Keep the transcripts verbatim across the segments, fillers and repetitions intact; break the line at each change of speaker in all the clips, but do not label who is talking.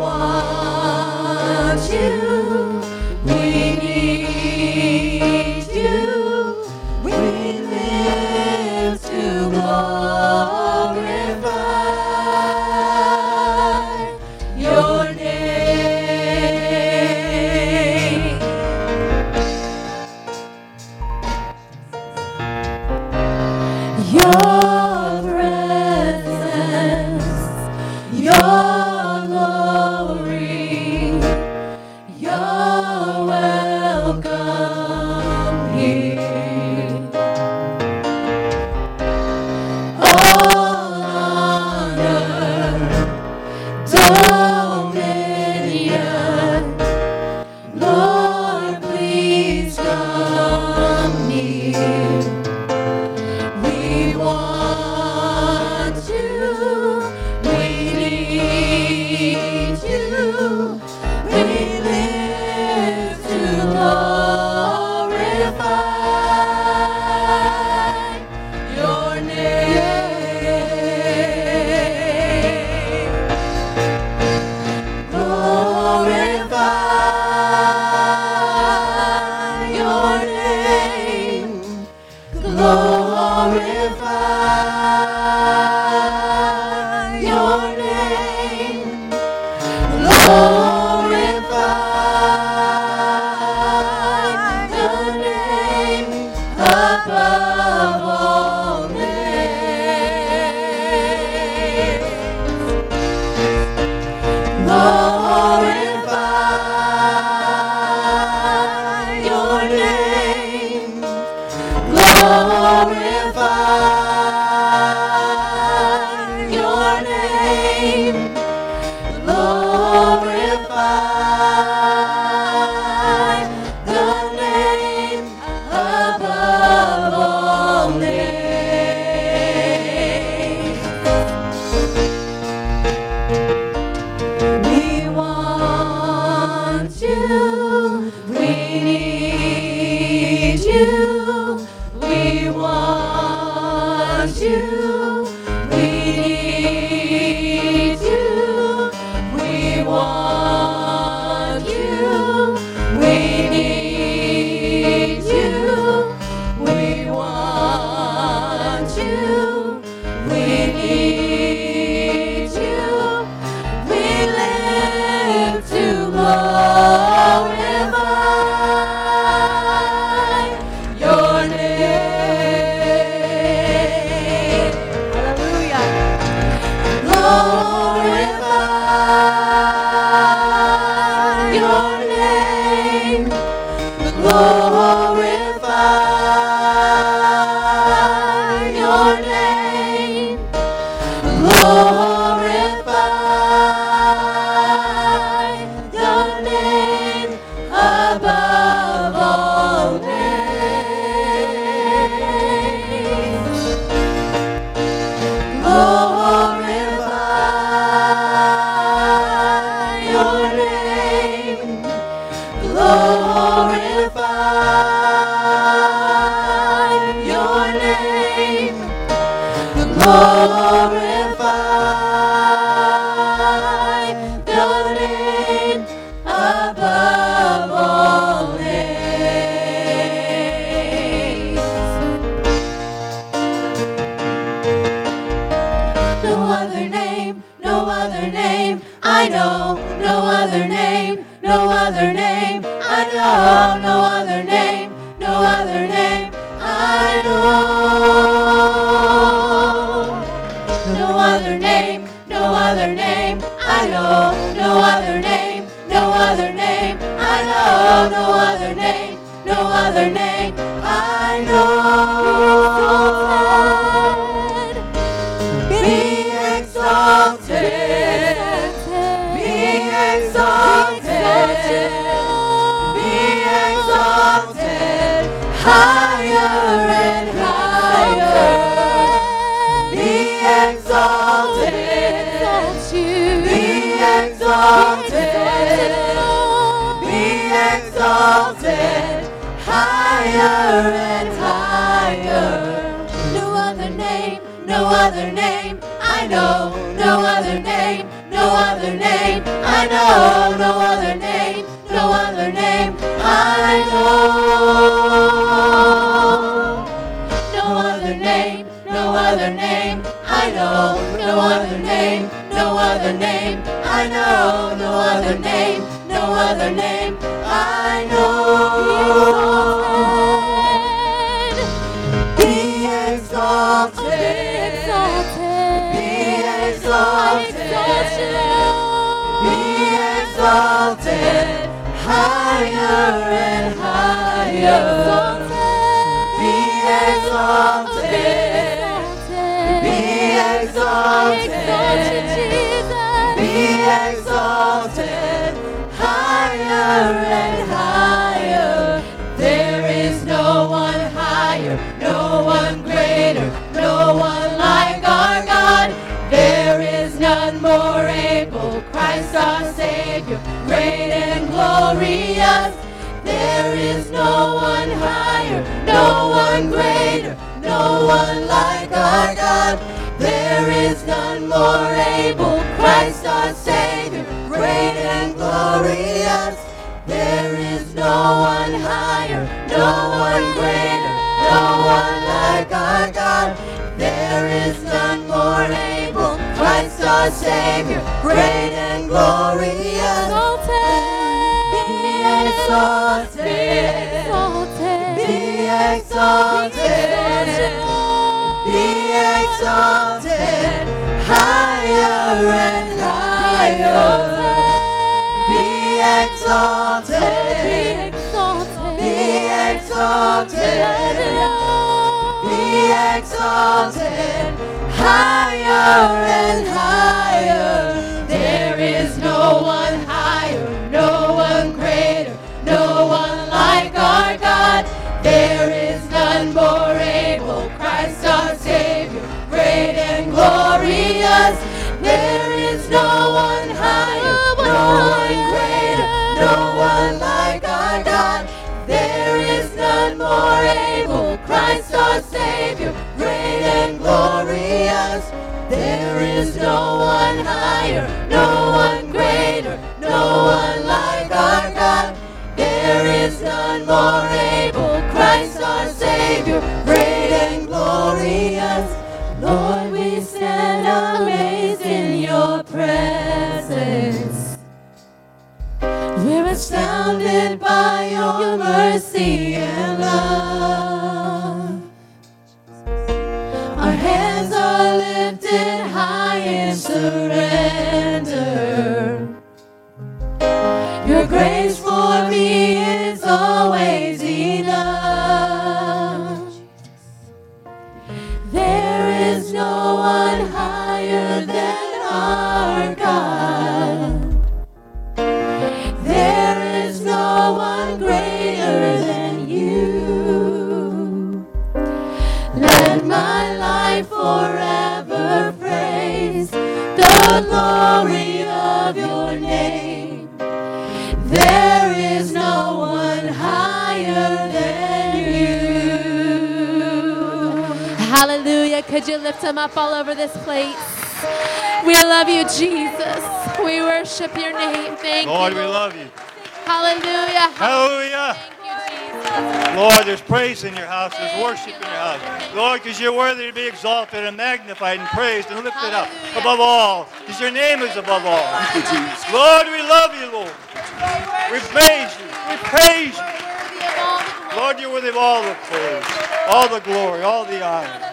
want you. We need you. We live to glorify your name. Your presence, your glory, you're welcome here. All honor, dominion, Lord, please come near. We want you, we need you, we live to glorify your name. Glorify your name. Glorify your name. Glorify the name above all names. Glorify your name. Glorify your name. Glorify the name above all names. We want you. We need you. We want you. We need you. We want you. We need you. We want you. We need you. We live to glorify your name. Hallelujah. Glorify your name. Glorify your name. Glorify the name above all names. Glorify your name. Glorify your name. Glorify the name above all names. No other name, no other name I know, no other name, no other name I know, no other name, no other name I know. No other name, no other name I know, no other name, no other name I know, no other name, no other name I know. Be exalted, be exalted, be exalted, higher and higher. Be exalted, be exalted, be exalted, higher and higher. No other name, no other name I know, no other name, no other name I I know. No other name, no other name I know. No other name, no other name I know. No other name, no other name I know. No other name, no other name I know. Be exalted, be exalted, be exalted, higher and higher. Be exalted, be exalted, be exalted, higher and higher. There is no one higher, no one greater, no one like our God. There is none more able, Christ our Savior, great and glorious. There is no one higher, no one greater, no one like our God. There is none more able, Christ our Savior, great and glorious. There is no one higher, no one greater, no one like our God. There is none more able, Christ our Savior, great and glorious. Be exalted, be exalted, be exalted, higher and higher. Be exalted, be exalted, be exalted, higher and higher. There is no one higher, no one greater, no one like our God. There is none more able, Christ our Savior, great and glorious. There is no one higher, no one greater, no one like our God. There is none more able, Christ our Savior, great and glorious. There is no one higher, no one greater, no one like our God. There is none more able, Christ our Savior, great and glorious. Lord, we stand amazed in your presence. We're astounded by your mercy and love. Our hands are lifted high in surrender. Your grace for me is always enough. There is no one higher than our God. There is no one greater than you. Let my life forever praise the glory of your name. There is no one higher than you. Hallelujah. Could you lift him up all over this place? We love you, Jesus. We worship your name. Thank
Lord,
you.
we love you.
Hallelujah.
Hallelujah.
Thank you, Jesus.
Lord, there's praise in your house. There's worship in your house. Lord, because you're worthy to be exalted and magnified and praised and lifted up above all. Because your name is above all. Lord, we love you, Lord. We praise you. We praise you. Lord, you're worthy of all the praise, all the glory, all the honor.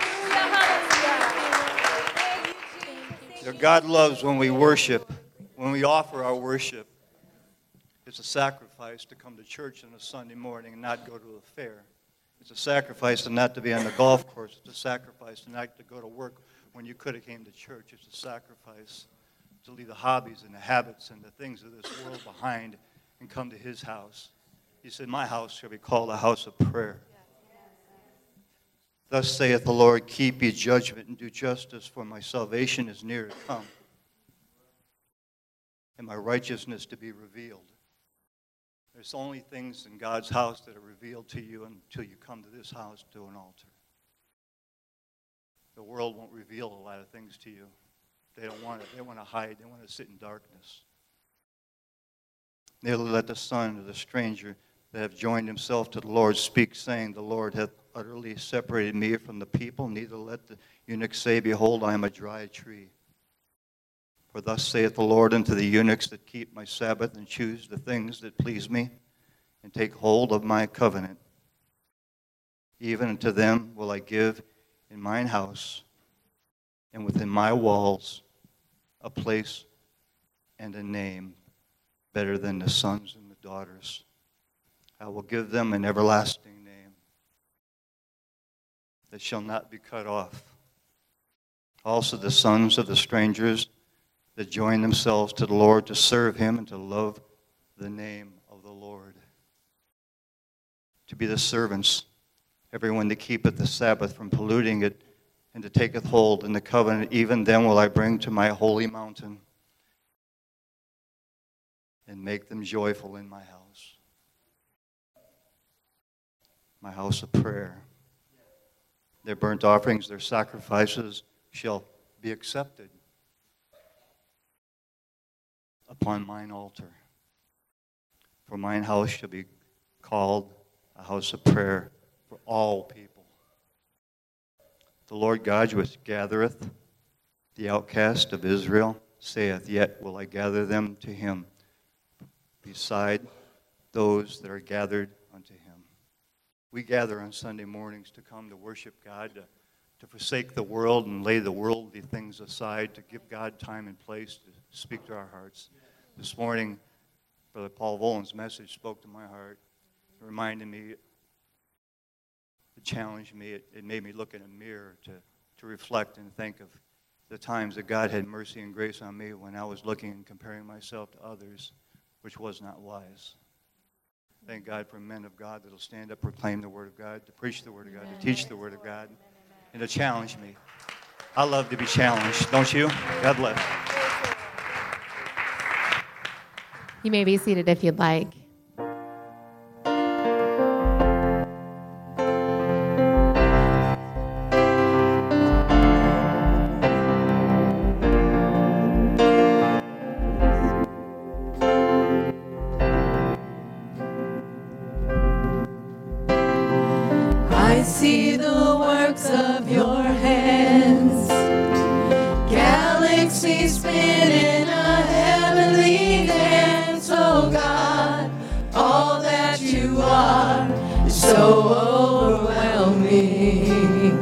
God loves when we worship, when we offer our worship. It's a sacrifice to come to church on a Sunday morning and not go to a fair. It's a sacrifice to not to be on the golf course. It's a sacrifice to not to go to work when you could have came to church. It's a sacrifice to leave the hobbies and the habits and the things of this world behind and come to his house. He said, my house shall be called a house of prayer. Thus saith the Lord, keep ye judgment and do justice, for my salvation is near to come, and my righteousness to be revealed. There's only things in God's house that are revealed to you until you come to this house to an altar. The world won't reveal a lot of things to you. They don't want it. They want to hide. They want to sit in darkness. Neither let the son of the stranger that have joined himself to the Lord speak, saying, the Lord hath utterly separated me from the people. Neither let the eunuch say, behold, I am a dry tree. For thus saith the Lord unto the eunuchs that keep my Sabbath and choose the things that please me, and take hold of my covenant. Even unto them will I give in mine house and within my walls a place and a name better than the sons and the daughters. I will give them an everlasting name that shall not be cut off. Also the sons of the strangers that join themselves to the Lord to serve him and to love the name of the Lord. To be the servants, everyone that keepeth the Sabbath from polluting it, and to taketh hold in the covenant, even them will I bring to my holy mountain, and make them joyful in my house. My house of prayer. Their burnt offerings, their sacrifices shall be accepted upon mine altar. For mine house shall be called a house of prayer for all people. The Lord God which gathereth the outcast of Israel saith, yet will I gather them to him beside those that are gathered unto him. We gather on Sunday mornings to come to worship God, to, to forsake the world and lay the worldly things aside, to give God time and place to speak to our hearts. This morning, Brother Paul Volan's message spoke to my heart. It reminded me, it challenged me, it, it made me look in a mirror to, to reflect and think of the times that God had mercy and grace on me when I was looking and comparing myself to others, which was not wise. Thank God for men of God that will stand up, proclaim the Word of God, to preach the Word of God, to teach the Word of God, and to challenge me. I love to be challenged, don't you? God bless.
You may be seated if you'd like.
I see the works of your hands, galaxies spin in a heavenly dance. Oh God, all that you are is so overwhelming.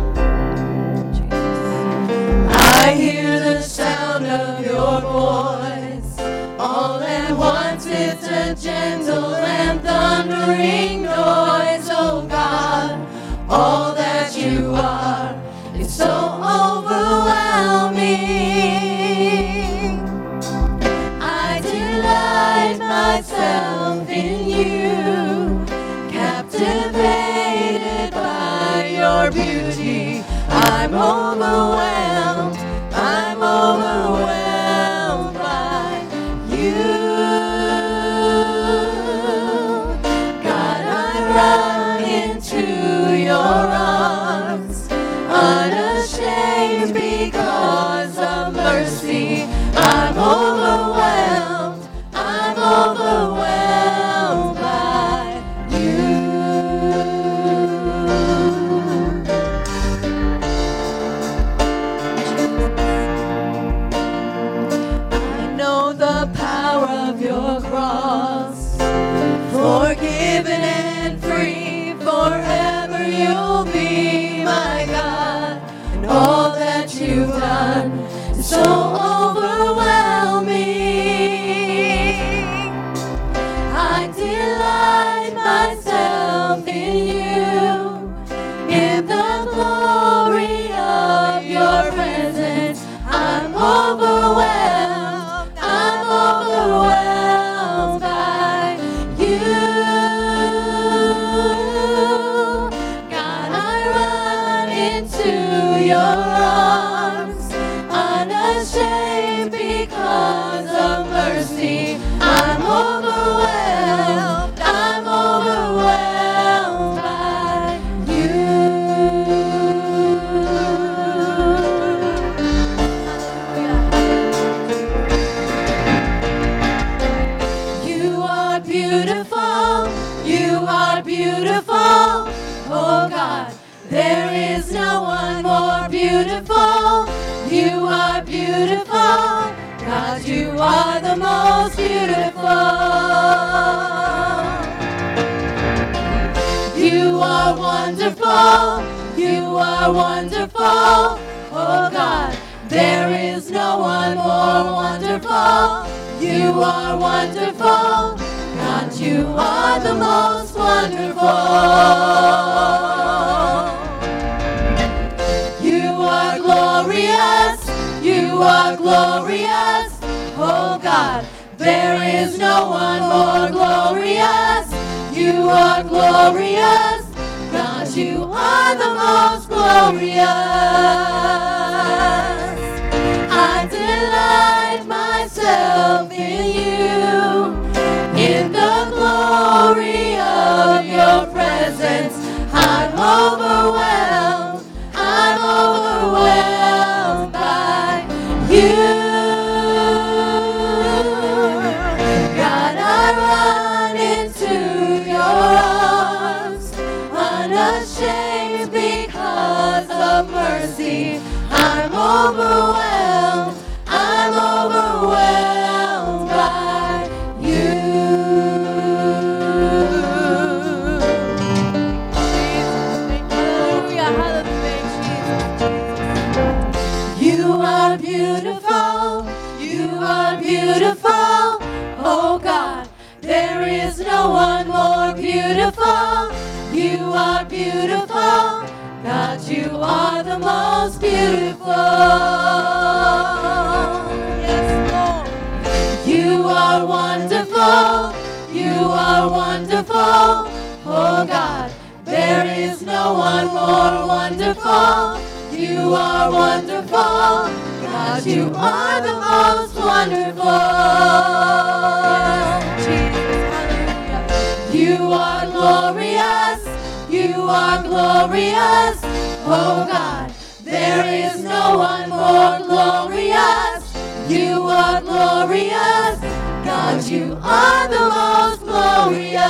I hear the sound of your voice, all at once it's a gentle and thundering noise. Oh God, all that you are is so overwhelming. I delight myself in you, captivated by your beauty. I'm overwhelmed, I'm overwhelmed by you. God, I run into your arms, unashamed because of mercy. I'm overwhelmed, I'm overwhelmed by you. I know the power of your cross, forgiven and free, forever you'll be my God, and all that you've done is so overwhelming. I delight myself in you, in the glory of your presence. I'm overwhelmed, I'm overwhelmed by you. God, I run into your arms, unashamed are wonderful, oh God. There is no one more wonderful. You are wonderful, God. You are the most wonderful. You are glorious. You are glorious, oh God. There is no one more glorious. You are glorious, God. You are the most glorious. I delight myself in you, in the glory of your presence. I'm overwhelmed, I'm overwhelmed by you. God, I run into your arms, unashamed because of mercy. I'm overwhelmed, I'm overwhelmed by you. Hallelujah, hallelujah, Jesus. You are beautiful, you are beautiful, oh God. There is no one more beautiful. You are beautiful, God. You are the most beautiful. Yes, Lord. You are wonderful. You are wonderful, oh God. There is no one more wonderful. You are wonderful, God. You are the most wonderful. You are glorious, you are glorious, oh God. There is no one more glorious. You are glorious, God. You are the most glorious.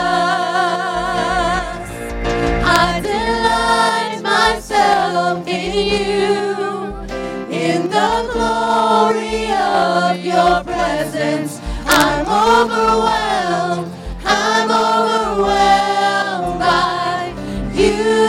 I delight myself in you, in the glory of your presence. I'm overwhelmed, I'm overwhelmed by you.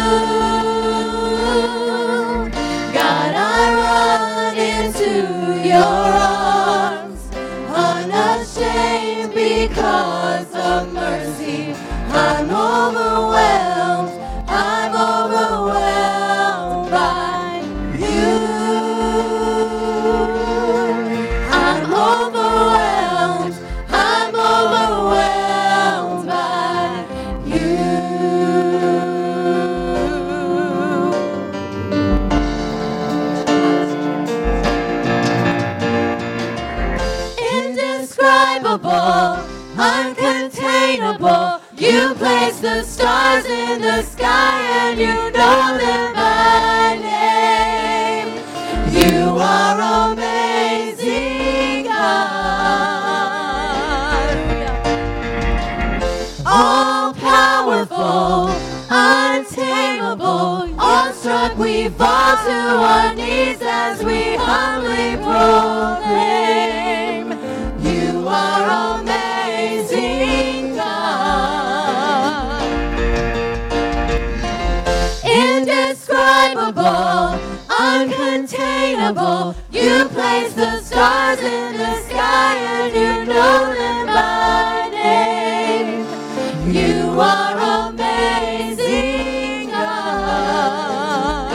God, I run into your arms, unashamed because of mercy. I'm overwhelmed, I'm overwhelmed by you. I'm overwhelmed, I'm overwhelmed by you. Indescribable, uncontainable, you place the stars in the sky and you know them by name. You are amazing, God. All powerful, untamable, awestruck we fall to our knees as we humbly proclaim. You are amazing, God. Indescribable, uncontainable, you place the stars in the sky and you know them by name. You are amazing, God.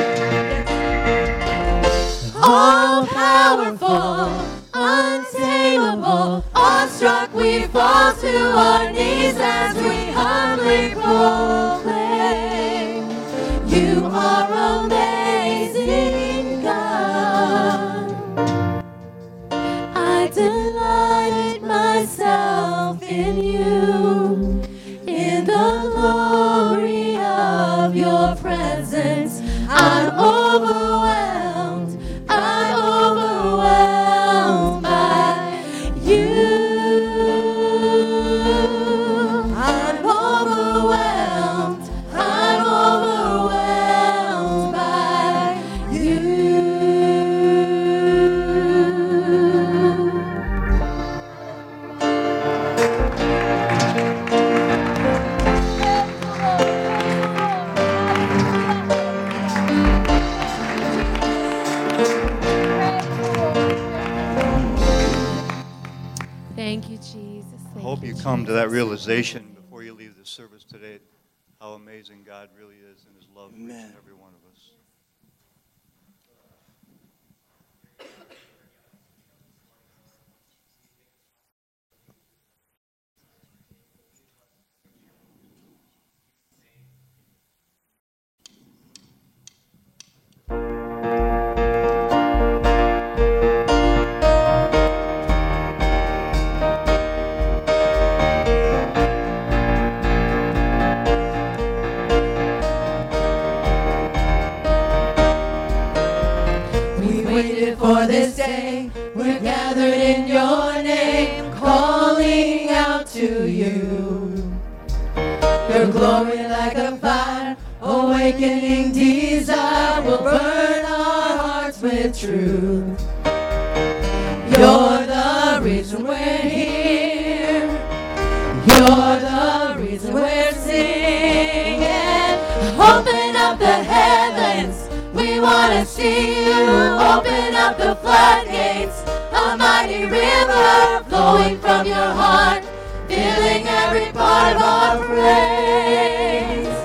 All powerful, untamable, awestruck we fall to our knees as we humbly proclaim. You are amazing, God. I delight myself in you, in the glory of your presence. I'm overwhelmed, I'm overwhelmed by you. I'm overwhelmed, I'm overwhelmed by you.
Thank you, Jesus.
I
Thank
hope you
Jesus.
come to that realization before you leave the service today, how amazing God really is and His love for each
Amen.
and every one of us.
We waited for this day. We're gathered in your name, calling out to you. Your glory like a fire, awakening desire will burn our hearts with truth. You're the reason we're here. You're the reason we're singing. Open up the heavens. We want to see you. Open up the floodgates. A mighty river flowing from your heart, filling every part of our praise.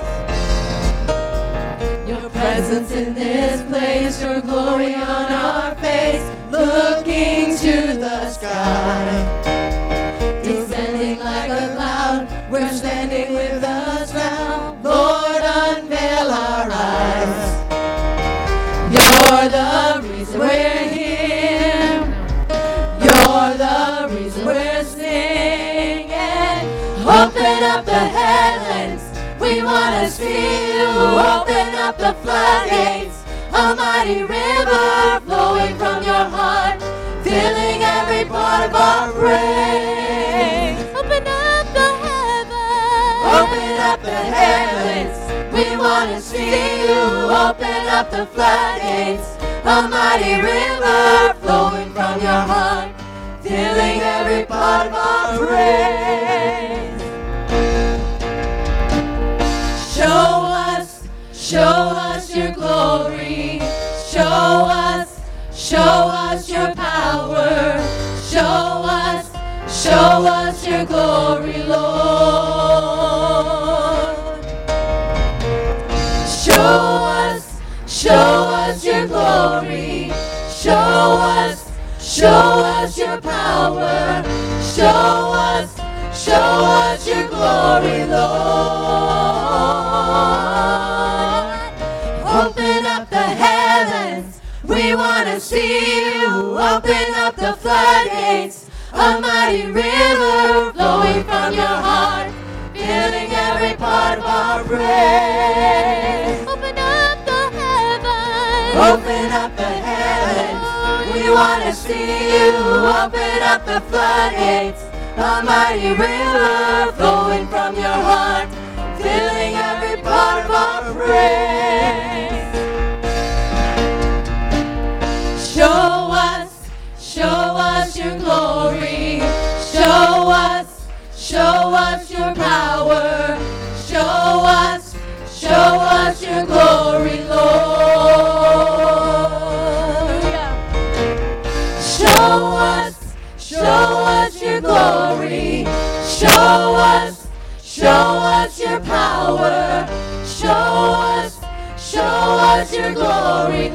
Your presence in this place, your glory on our face, looking to the sky. Descending like a cloud, we're standing with us now. Lord, unveil our eyes. You're the reason we're here. You're the reason we're singing. Open up the heavens. We want to see you. Open up the floodgates. A mighty river flowing from your heart, filling every part of our praise. Open up the heavens. Open up the heavens. We want to see you. Open up the floodgates. A mighty river flowing from your heart, filling every part of our praise. Show us, show us your glory. Show us, show us your power. Show us, show us your glory, Lord. Show us, show us your glory. Show us, show us your power. Show us, show us your glory, Lord. Open up the heavens. We want to see you. Open up the floodgates. A mighty river flowing from your heart, filling every part of our praise. Open up the heavens. Open up the heavens. We want to see you. Open up the floodgates. A mighty river flowing from your heart, filling every part of our praise. Show us, show us your glory. Show us, show us your power. Show us, show us your glory, Lord. Show us, show us your glory. Show us, show us your power. Show us, show us your glory,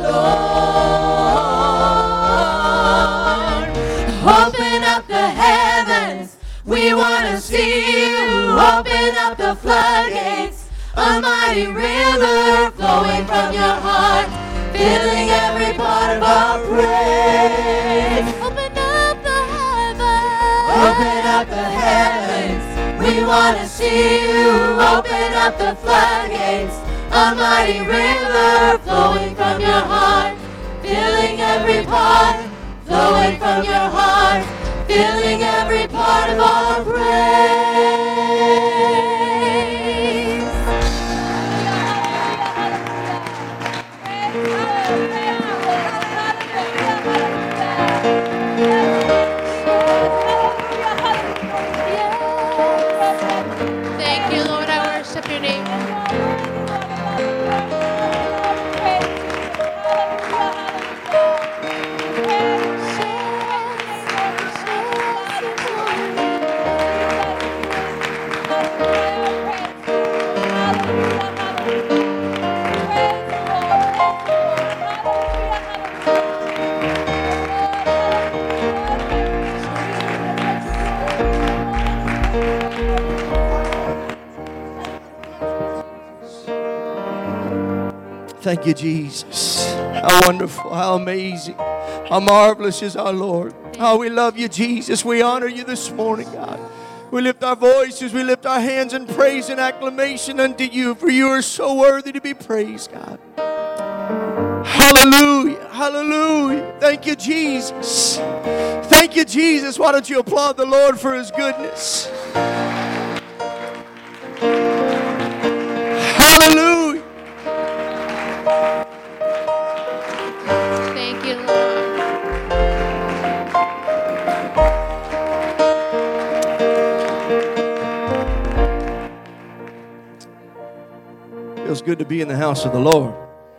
Lord. Open up the heavens. We want to see you. Open up the floodgates. A mighty river flowing from your heart, filling every part of our praise. Open up the heavens. Open up the heavens. We want to see you. Open up the floodgates. A mighty river flowing from your heart, filling every part, flowing from your heart, filling every part of our praise.
Thank you, Lord. I worship your name.
Thank you, Jesus. How wonderful, how amazing, how marvelous is our Lord. How we love you, Jesus. We honor you this morning, God. We lift our voices, we lift our hands in praise and acclamation unto you, for you are so worthy to be praised, God. Hallelujah, hallelujah. Thank you, Jesus. Thank you, Jesus. Why don't you applaud the Lord for his goodness? Hallelujah.
Thank you, Lord.
Feels good to be in the house of the Lord.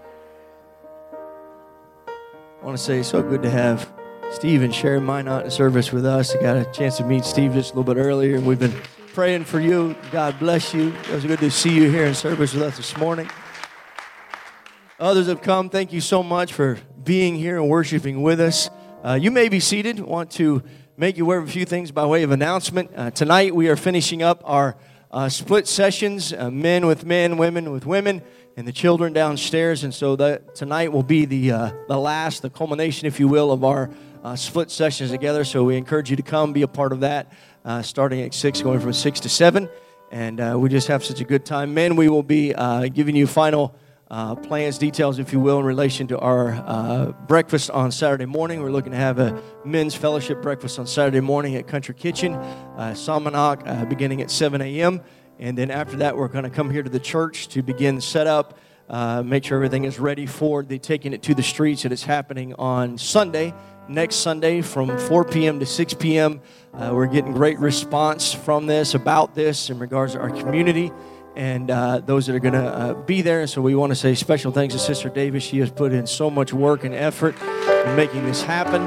I want to say it's so good to have Steve and Sharon Minot in service with us. I got a chance to meet Steve just a little bit earlier, and we've been praying for you. God bless you. It was good to see you here in service with us this morning. Others have come. Thank you so much for being here and worshiping with us. Uh, you may be seated. I want to make you aware of a few things by way of announcement. Uh, tonight we are finishing up our uh, split sessions, uh, men with men, women with women, and the children downstairs. And so that tonight will be the uh, the last, the culmination, if you will, of our uh, split sessions together. So we encourage you to come, be a part of that, uh, starting at six, going from six to seven. And uh, we just have such a good time. Men, we will be uh, giving you final uh, plans, details, if you will, in relation to our uh, breakfast on Saturday morning. We're looking to have a men's fellowship breakfast on Saturday morning at Country Kitchen, uh, Salmonok, uh, beginning at seven a.m. And then after that, we're going to come here to the church to begin setup, uh, make sure everything is ready for the taking it to the streets. And it's happening on Sunday, next Sunday from four p.m. to six p.m. Uh, we're getting great response from this, about this, in regards to our community and uh, those that are going to uh, be there. And so we want to say special thanks to Sister Davis. She has put in so much work and effort in making this happen.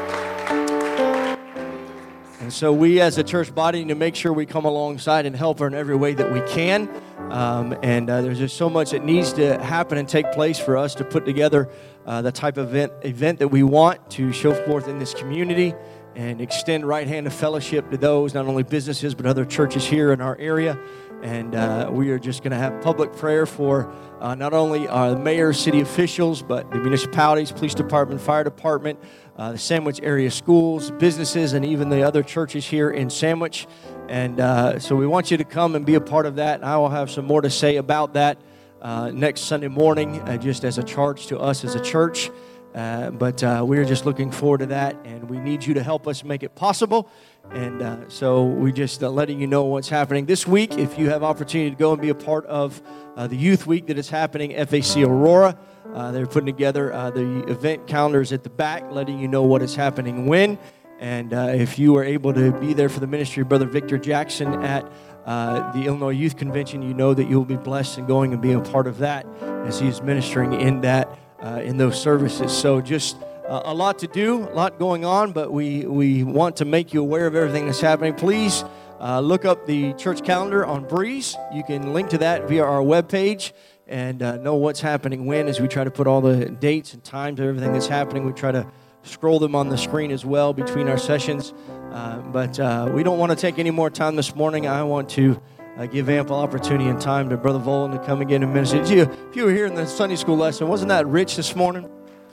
And so we as a church body need to make sure we come alongside and help her in every way that we can. Um, and uh, there's just so much that needs to happen and take place for us to put together uh, the type of event, event that we want to show forth in this community and extend right hand of fellowship to those, not only businesses, but other churches here in our area. And uh, we are just going to have public prayer for uh, not only our mayor, city officials, but the municipalities, police department, fire department, uh, the Sandwich area schools, businesses, and even the other churches here in Sandwich. And uh, so we want you to come and be a part of that. And I will have some more to say about that uh, next Sunday morning, uh, just as a charge to us as a church. Uh, but uh, we're just looking forward to that, and we need you to help us make it possible. And uh, so we're just uh, letting you know what's happening this week. If you have opportunity to go and be a part of uh, the Youth Week that is happening, F A C Aurora, uh, they're putting together uh, the event calendars at the back, letting you know what is happening when. And uh, if you are able to be there for the ministry of Brother Victor Jackson at uh, the Illinois Youth Convention, you know that you'll be blessed in going and being a part of that as he is ministering in that, uh, in those services. So just uh, a lot to do, a lot going on, but we, we want to make you aware of everything that's happening. Please uh, look up the church calendar on Breeze. You can link to that via our webpage and uh, know what's happening when, as we try to put all the dates and times of everything that's happening. We try to scroll them on the screen as well between our sessions. Uh, but uh, we don't want to take any more time this morning. I want to uh, give ample opportunity and time to Brother Volan to come again and minister. If you, if you were here in the Sunday school lesson, wasn't that rich this morning?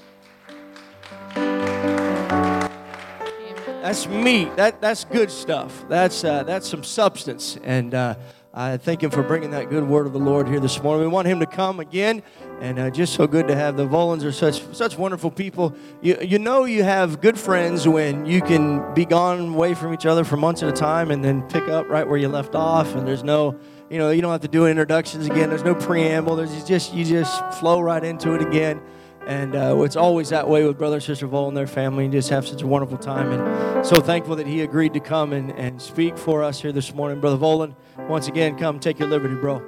That's meat. That, that's good stuff. That's, uh, that's some substance. And uh, I thank him for bringing that good word of the Lord here this morning. We want him to come again. And uh, just so good to have the Volans are such such wonderful people. You you know you have good friends when you can be gone away from each other for months at a time and then pick up right where you left off. And there's no, you know, you don't have to do introductions again. There's no preamble. There's just you just flow right into it again. And uh, it's always that way with Brother and Sister Volan and their family, and just have such a wonderful time. And so thankful that he agreed to come and, and speak for us here this morning. Brother Volan, once again, come take your liberty, bro.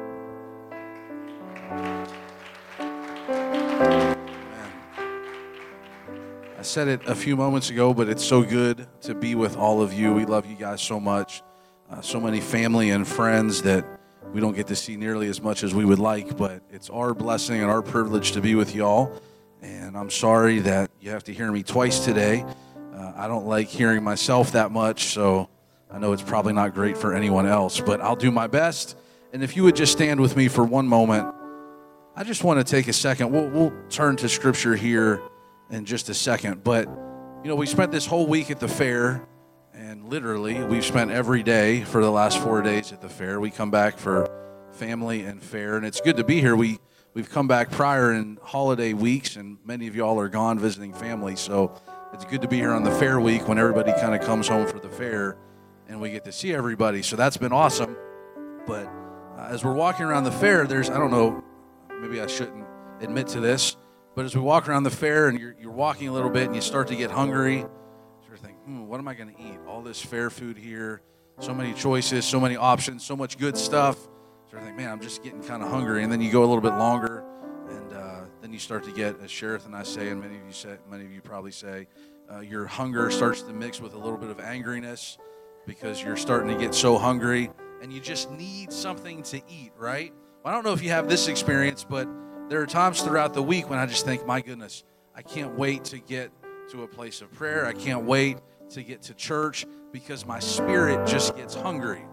I said it a few moments ago, but it's so good to be with all of you. We love you guys so much. Uh, so many family and friends that we don't get to see nearly as much as we would like, but it's our blessing and our privilege to be with y'all. And I'm sorry that you have to hear me twice today. Uh, I don't like hearing myself that much, so I know it's probably not great for anyone else, but I'll do my best. And if you would just stand with me for one moment. I just want to take a second. We'll, we'll turn to Scripture here in just a second. But, you know, we spent this whole week at the fair, and literally we've spent every day for the last four days at the fair. We come back for family and fair, and it's good to be here. We, we've come back prior in holiday weeks, and many of y'all are gone visiting family, so it's good to be here on the fair week when everybody kind of comes home for the fair, and we get to see everybody. So that's been awesome. But uh, as we're walking around the fair, there's, I don't know, maybe I shouldn't admit to this, but as we walk around the fair and you're, you're walking a little bit and you start to get hungry, you sort of think, hmm, what am I going to eat? All this fair food here, so many choices, so many options, so much good stuff. Sort of think, man, I'm just getting kind of hungry. And then you go a little bit longer, and uh, then you start to get, as Sheriff and I say, and many of you say, many of you probably say, uh, your hunger starts to mix with a little bit of angriness because you're starting to get so hungry, and you just need something to eat, right? I don't know if you have this experience, but there are times throughout the week when I just think, my goodness, I can't wait to get to a place of prayer. I can't wait to get to church because my spirit just gets hungry.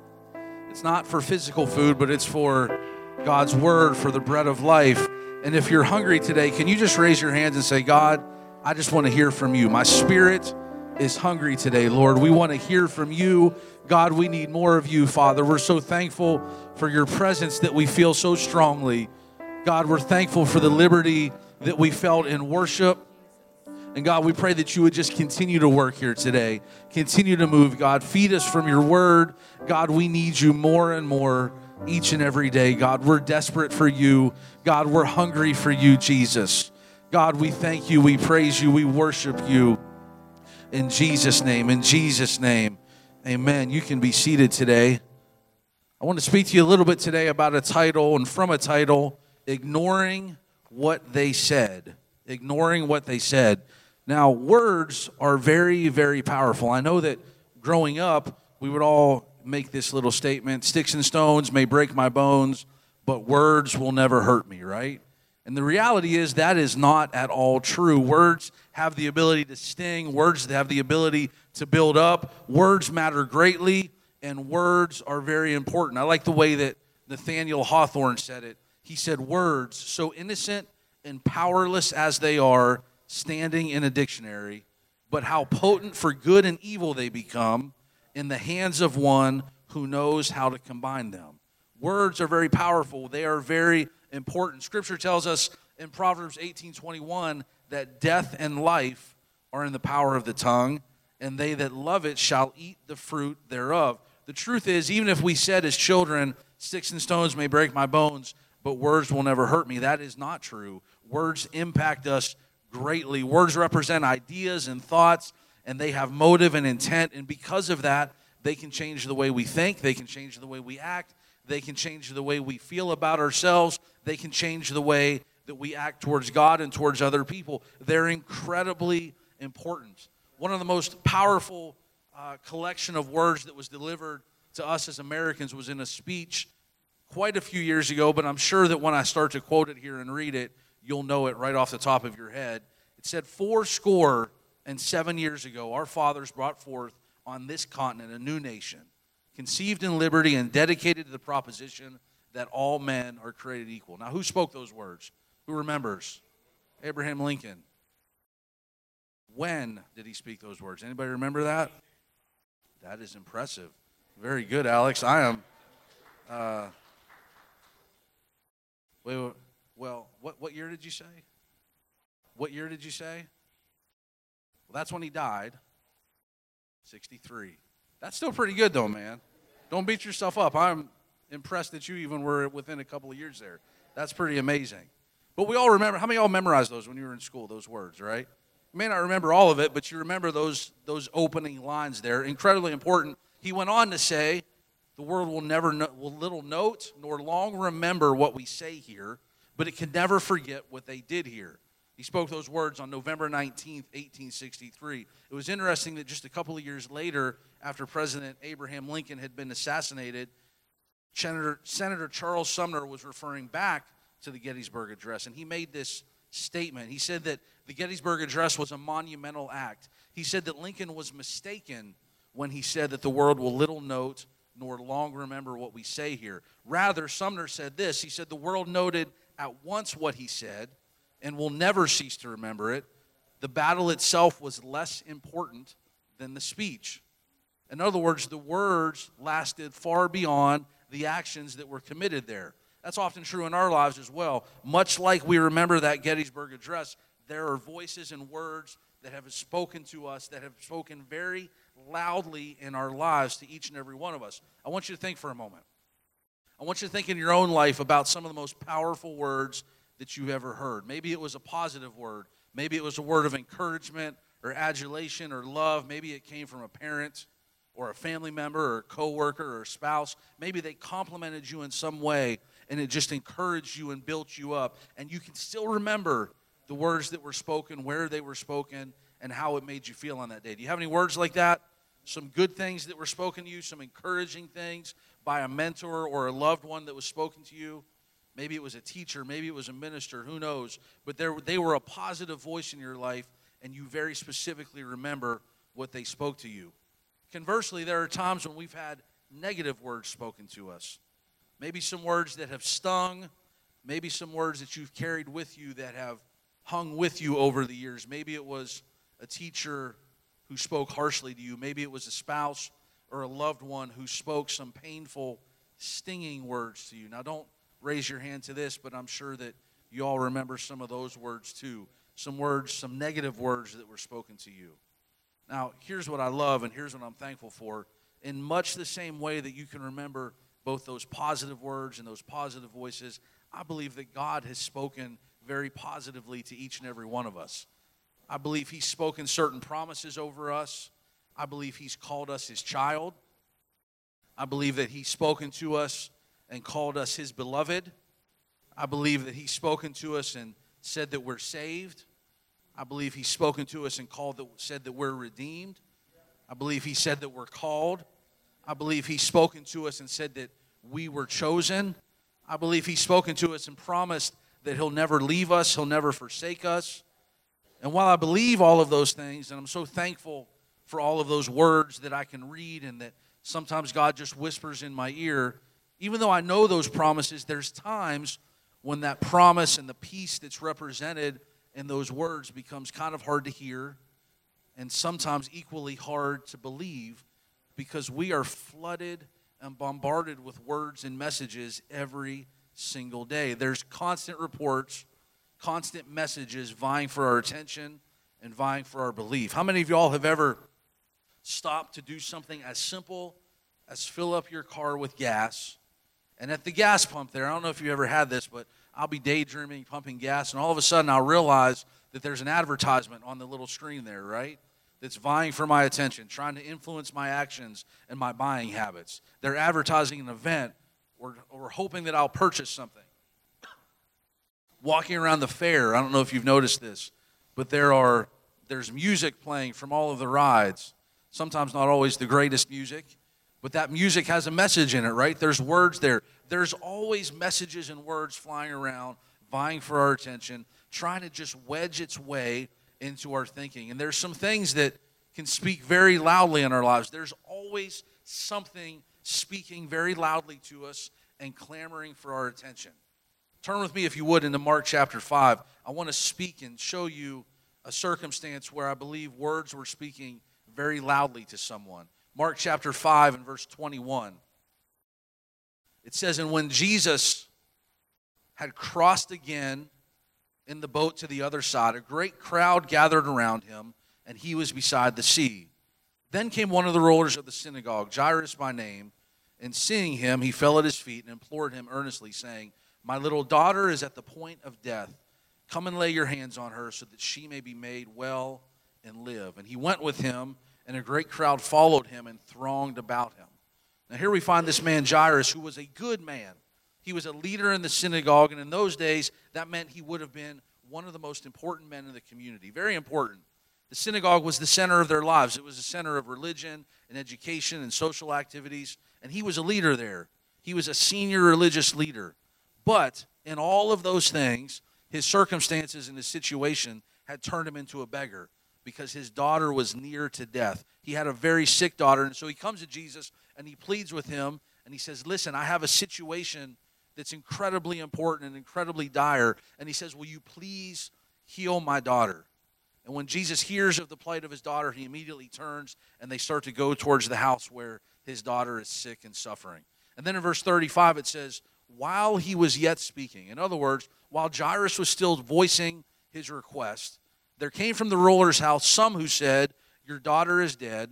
It's not for physical food, but it's for God's word, for the bread of life. And if you're hungry today, can you just raise your hands and say, God, I just want to hear from you. My spirit is hungry today, Lord. We want to hear from you. God, we need more of you, Father. We're so thankful for your presence that we feel so strongly. God, we're thankful for the liberty that we felt in worship. And God, we pray that you would just continue to work here today. Continue to move, God. Feed us from your word. God, we need you more and more each and every day. God, we're desperate for you. God, we're hungry for you, Jesus. God, we thank you. We praise you. We worship you. In Jesus' name, in Jesus' name, amen. You can be seated today. I want to speak to you a little bit today about a title, and from a title, Ignoring What They Said. Ignoring what they said. Now, words are very, very powerful. I know that growing up, we would all make this little statement, sticks and stones may break my bones, but words will never hurt me, right? And the reality is that is not at all true. Words have the ability to sting. Words have the ability to build up. Words matter greatly, and words are very important. I like the way that Nathaniel Hawthorne said it. He said, words, so innocent and powerless as they are, standing in a dictionary, but how potent for good and evil they become in the hands of one who knows how to combine them. Words are very powerful. They are very important. Scripture tells us in Proverbs eighteen twenty-one that death and life are in the power of the tongue, and they that love it shall eat the fruit thereof. The truth is, even if we said as children, sticks and stones may break my bones, but words will never hurt me, that is not true. Words impact us greatly. Words represent ideas and thoughts, and they have motive and intent, and because of that, they can change the way we think, they can change the way we act, they can change the way we feel about ourselves, they can change the way that we act towards God and towards other people. They're incredibly important. One of the most powerful uh, collection of words that was delivered to us as Americans was in a speech quite a few years ago, but I'm sure that when I start to quote it here and read it, you'll know it right off the top of your head. It said, four score and seven years ago, our fathers brought forth on this continent a new nation, conceived in liberty and dedicated to the proposition that all men are created equal. Now, who spoke those words? Who remembers? Abraham Lincoln. When did he speak those words? Anybody remember that? That is impressive. Very good, Alex. I am. Uh, wait, wait, well, what, what year did you say? What year did you say? Well, that's when he died. sixty-three. That's still pretty good, though, man. Don't beat yourself up. I'm impressed that you even were within a couple of years there. That's pretty amazing. But we all remember, how many of y'all memorized those when you were in school, those words, right? You may not remember all of it, but you remember those, those opening lines there. Incredibly important. He went on to say, the world will never know, will little note nor long remember what we say here, but it can never forget what they did here. He spoke those words on November nineteenth, eighteen sixty-three. It was interesting that just a couple of years later, after President Abraham Lincoln had been assassinated, Senator, Senator Charles Sumner was referring back to the Gettysburg Address, and he made this statement. He said that the Gettysburg Address was a monumental act. He said that Lincoln was mistaken when he said that the world will little note nor long remember what we say here. Rather, Sumner said this. He said the world noted at once what he said and will never cease to remember it, the battle itself was less important than the speech. In other words, the words lasted far beyond the actions that were committed there. That's often true in our lives as well. Much like we remember that Gettysburg Address, there are voices and words that have spoken to us, that have spoken very loudly in our lives to each and every one of us. I want you to think for a moment. I want you to think in your own life about some of the most powerful words that you've ever heard. Maybe it was a positive word. Maybe it was a word of encouragement or adulation or love. Maybe it came from a parent or a family member or a coworker or a spouse. Maybe they complimented you in some way and it just encouraged you and built you up. And you can still remember the words that were spoken, where they were spoken, and how it made you feel on that day. Do you have any words like that? Some good things that were spoken to you, some encouraging things by a mentor or a loved one that was spoken to you? Maybe it was a teacher, maybe it was a minister, who knows? But there, they were a positive voice in your life, and you very specifically remember what they spoke to you. Conversely, there are times when we've had negative words spoken to us. Maybe some words that have stung, maybe some words that you've carried with you that have hung with you over the years. Maybe it was a teacher who spoke harshly to you. Maybe it was a spouse or a loved one who spoke some painful, stinging words to you. Now, don't raise your hand to this, but I'm sure that you all remember some of those words too. Some words, some negative words that were spoken to you. Now, here's what I love and here's what I'm thankful for. In much the same way that you can remember both those positive words and those positive voices, I believe that God has spoken very positively to each and every one of us. I believe he's spoken certain promises over us. I believe he's called us his child. I believe that he's spoken to us and called us his beloved. I believe that he's spoken to us and said that we're saved. I believe he's spoken to us and called that, said that we're redeemed. I believe he said that we're called. I believe he's spoken to us and said that we were chosen. I believe he's spoken to us and promised that he'll never leave us, he'll never forsake us. And while I believe all of those things, and I'm so thankful for all of those words that I can read and that sometimes God just whispers in my ear, even though I know those promises, there's times when that promise and the peace that's represented in those words becomes kind of hard to hear and sometimes equally hard to believe because we are flooded and bombarded with words and messages every single day. There's constant reports, constant messages vying for our attention and vying for our belief. How many of y'all have ever stopped to do something as simple as fill up your car with gas? And at the gas pump there, I don't know if you ever had this, but I'll be daydreaming, pumping gas, and all of a sudden I'll realize that there's an advertisement on the little screen there, right? That's vying for my attention, trying to influence my actions and my buying habits. They're advertising an event or, or hoping that I'll purchase something. Walking around the fair, I don't know if you've noticed this, but there are there's music playing from all of the rides. Sometimes not always the greatest music, but that music has a message in it, right? There's words there. There's always messages and words flying around, vying for our attention, trying to just wedge its way into our thinking. And there's some things that can speak very loudly in our lives. There's always something speaking very loudly to us and clamoring for our attention. Turn with me, if you would, into Mark chapter five. I want to speak and show you a circumstance where I believe words were speaking very loudly to someone. Mark chapter five and verse twenty-one. It says, "And when Jesus had crossed again in the boat to the other side, a great crowd gathered around him, and he was beside the sea. Then came one of the rulers of the synagogue, Jairus by name, and seeing him, he fell at his feet and implored him earnestly, saying, 'My little daughter is at the point of death. Come and lay your hands on her so that she may be made well and live.' And he went with him, and a great crowd followed him and thronged about him." Now here we find this man Jairus, who was a good man. He was a leader in the synagogue, and in those days, that meant he would have been one of the most important men in the community. Very important. The synagogue was the center of their lives. It was the center of religion and education and social activities, and he was a leader there. He was a senior religious leader. But in all of those things, his circumstances and his situation had turned him into a beggar because his daughter was near to death. He had a very sick daughter, and so he comes to Jesus, and he pleads with him, and he says, "Listen, I have a situation that's incredibly important and incredibly dire. And he says, will you please heal my daughter? And when Jesus hears of the plight of his daughter, he immediately turns and they start to go towards the house where his daughter is sick and suffering. And then in verse thirty-five, it says, while he was yet speaking. In other words, while Jairus was still voicing his request, there came from the ruler's house some who said, your daughter is dead.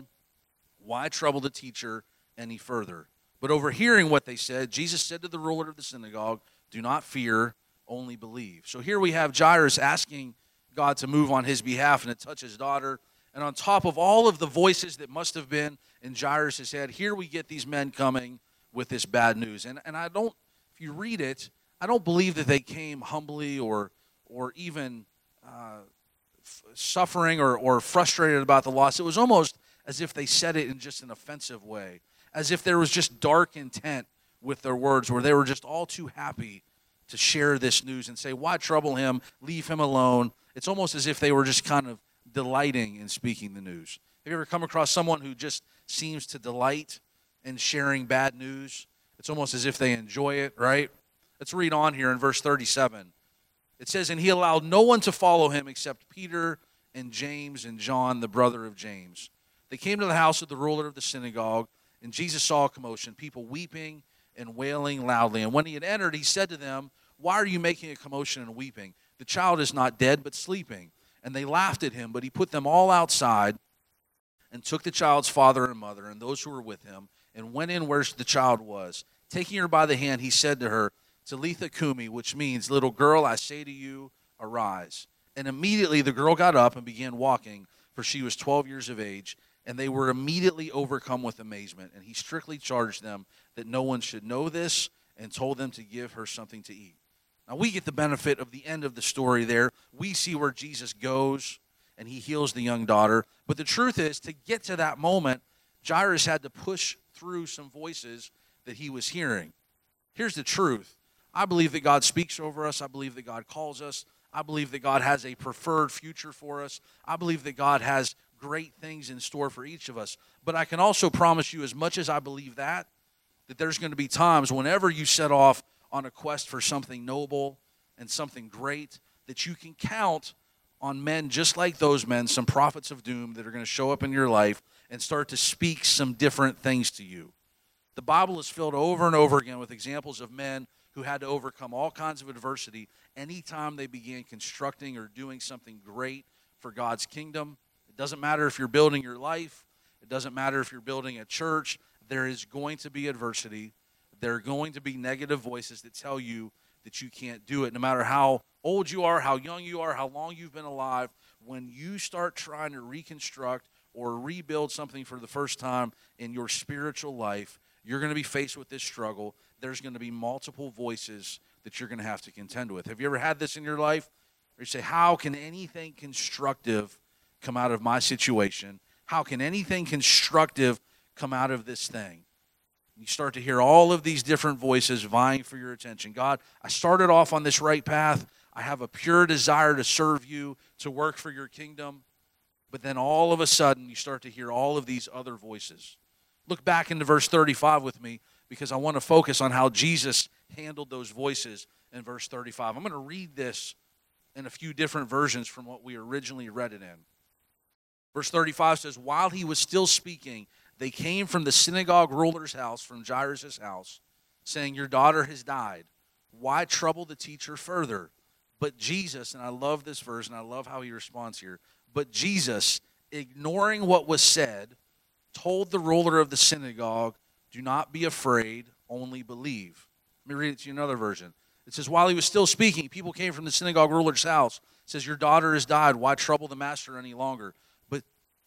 Why trouble the teacher any further? But overhearing what they said, Jesus said to the ruler of the synagogue, do not fear, only believe. So here we have Jairus asking God to move on his behalf and to touch his daughter. And on top of all of the voices that must have been in Jairus' head, here we get these men coming with this bad news. And, and I don't, if you read it, I don't believe that they came humbly or or even uh, f- suffering or, or frustrated about the loss. It was almost as if they said it in just an offensive way, as if there was just dark intent with their words, where they were just all too happy to share this news and say, why trouble him? Leave him alone. It's almost as if they were just kind of delighting in speaking the news. Have you ever come across someone who just seems to delight in sharing bad news? It's almost as if they enjoy it, right? Let's read on here in verse thirty-seven. It says, and he allowed no one to follow him except Peter and James and John, the brother of James. They came to the house of the ruler of the synagogue, and Jesus saw a commotion, people weeping and wailing loudly. And when he had entered, he said to them, why are you making a commotion and weeping? The child is not dead, but sleeping. And they laughed at him, but he put them all outside and took the child's father and mother and those who were with him and went in where the child was. Taking her by the hand, he said to her, Talitha Kumi, which means, little girl, I say to you, arise. And immediately the girl got up and began walking, for she was twelve years of age. And they were immediately overcome with amazement. And he strictly charged them that no one should know this and told them to give her something to eat. Now, we get the benefit of the end of the story there. We see where Jesus goes and he heals the young daughter. But the truth is, to get to that moment, Jairus had to push through some voices that he was hearing. Here's the truth. I believe that God speaks over us. I believe that God calls us. I believe that God has a preferred future for us. I believe that God has great things in store for each of us. But I can also promise you, as much as I believe that, that there's going to be times whenever you set off on a quest for something noble and something great, that you can count on men just like those men, some prophets of doom that are going to show up in your life and start to speak some different things to you. The Bible is filled over and over again with examples of men who had to overcome all kinds of adversity anytime they began constructing or doing something great for God's kingdom. It doesn't matter if you're building your life. It doesn't matter if you're building a church. There is going to be adversity. There are going to be negative voices that tell you that you can't do it. No matter how old you are, how young you are, how long you've been alive, when you start trying to reconstruct or rebuild something for the first time in your spiritual life, you're going to be faced with this struggle. There's going to be multiple voices that you're going to have to contend with. Have you ever had this in your life? Where you say, how can anything constructive come out of my situation? How can anything constructive come out of this thing? You start to hear all of these different voices vying for your attention. God, I started off on this right path. I have a pure desire to serve you, to work for your kingdom. But then all of a sudden, you start to hear all of these other voices. Look back into verse thirty-five with me, because I want to focus on how Jesus handled those voices in verse thirty-five. I'm going to read this in a few different versions from what we originally read it in. Verse thirty-five says, while he was still speaking, they came from the synagogue ruler's house, from Jairus' house, saying, your daughter has died. Why trouble the teacher further? But Jesus, and I love this verse, and I love how he responds here, but Jesus, ignoring what was said, told the ruler of the synagogue, do not be afraid, only believe. Let me read it to you in another version. It says, while he was still speaking, people came from the synagogue ruler's house. It says, your daughter has died. Why trouble the master any longer? But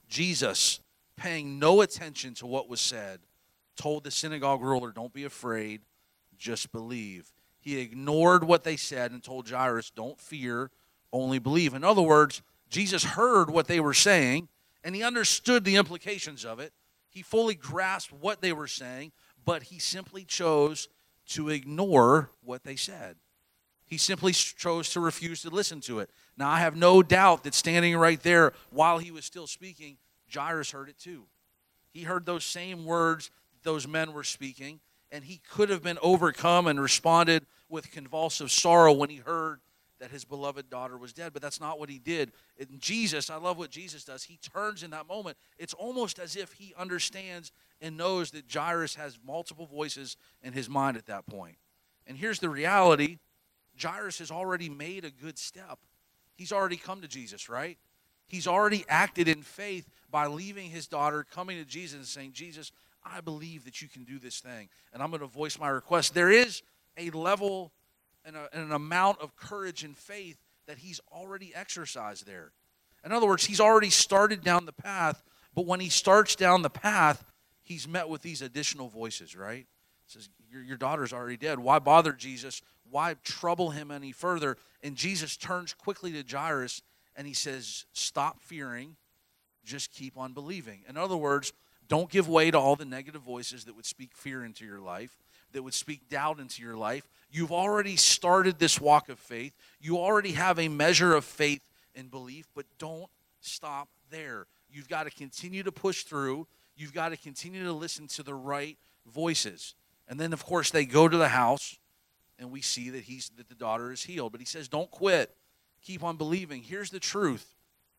Jesus, paying no attention to what was said, told the synagogue ruler, don't be afraid, just believe. He ignored what they said and told Jairus, don't fear, only believe. In other words, Jesus heard what they were saying, and he understood the implications of it. He fully grasped what they were saying, but he simply chose to ignore what they said. He simply chose to refuse to listen to it. Now, I have no doubt that standing right there while he was still speaking, Jairus heard it too. He heard those same words those men were speaking. and he could have been overcome and responded with convulsive sorrow when he heard that his beloved daughter was dead, but that's not what he did. And Jesus, I love what Jesus does. He turns in that moment. It's almost as if he understands and knows that Jairus has multiple voices in his mind at that point. And here's the reality. Jairus has already made a good step. He's already come to Jesus, right? He's already acted in faith by leaving his daughter, coming to Jesus and saying, Jesus, I believe that you can do this thing, and I'm going to voice my request. There is a level and, a, and an amount of courage and faith that he's already exercised there. In other words, he's already started down the path, but when he starts down the path, he's met with these additional voices, right? It says, your, your daughter's already dead. Why bother Jesus? Why trouble him any further? And Jesus turns quickly to Jairus, and he says, stop fearing, just keep on believing. In other words, don't give way to all the negative voices that would speak fear into your life, that would speak doubt into your life. You've already started this walk of faith. You already have a measure of faith and belief, but don't stop there. You've got to continue to push through. You've got to continue to listen to the right voices. And then, of course, they go to the house, and we see that he's that the daughter is healed. But he says, don't quit. Keep on believing. Here's the truth.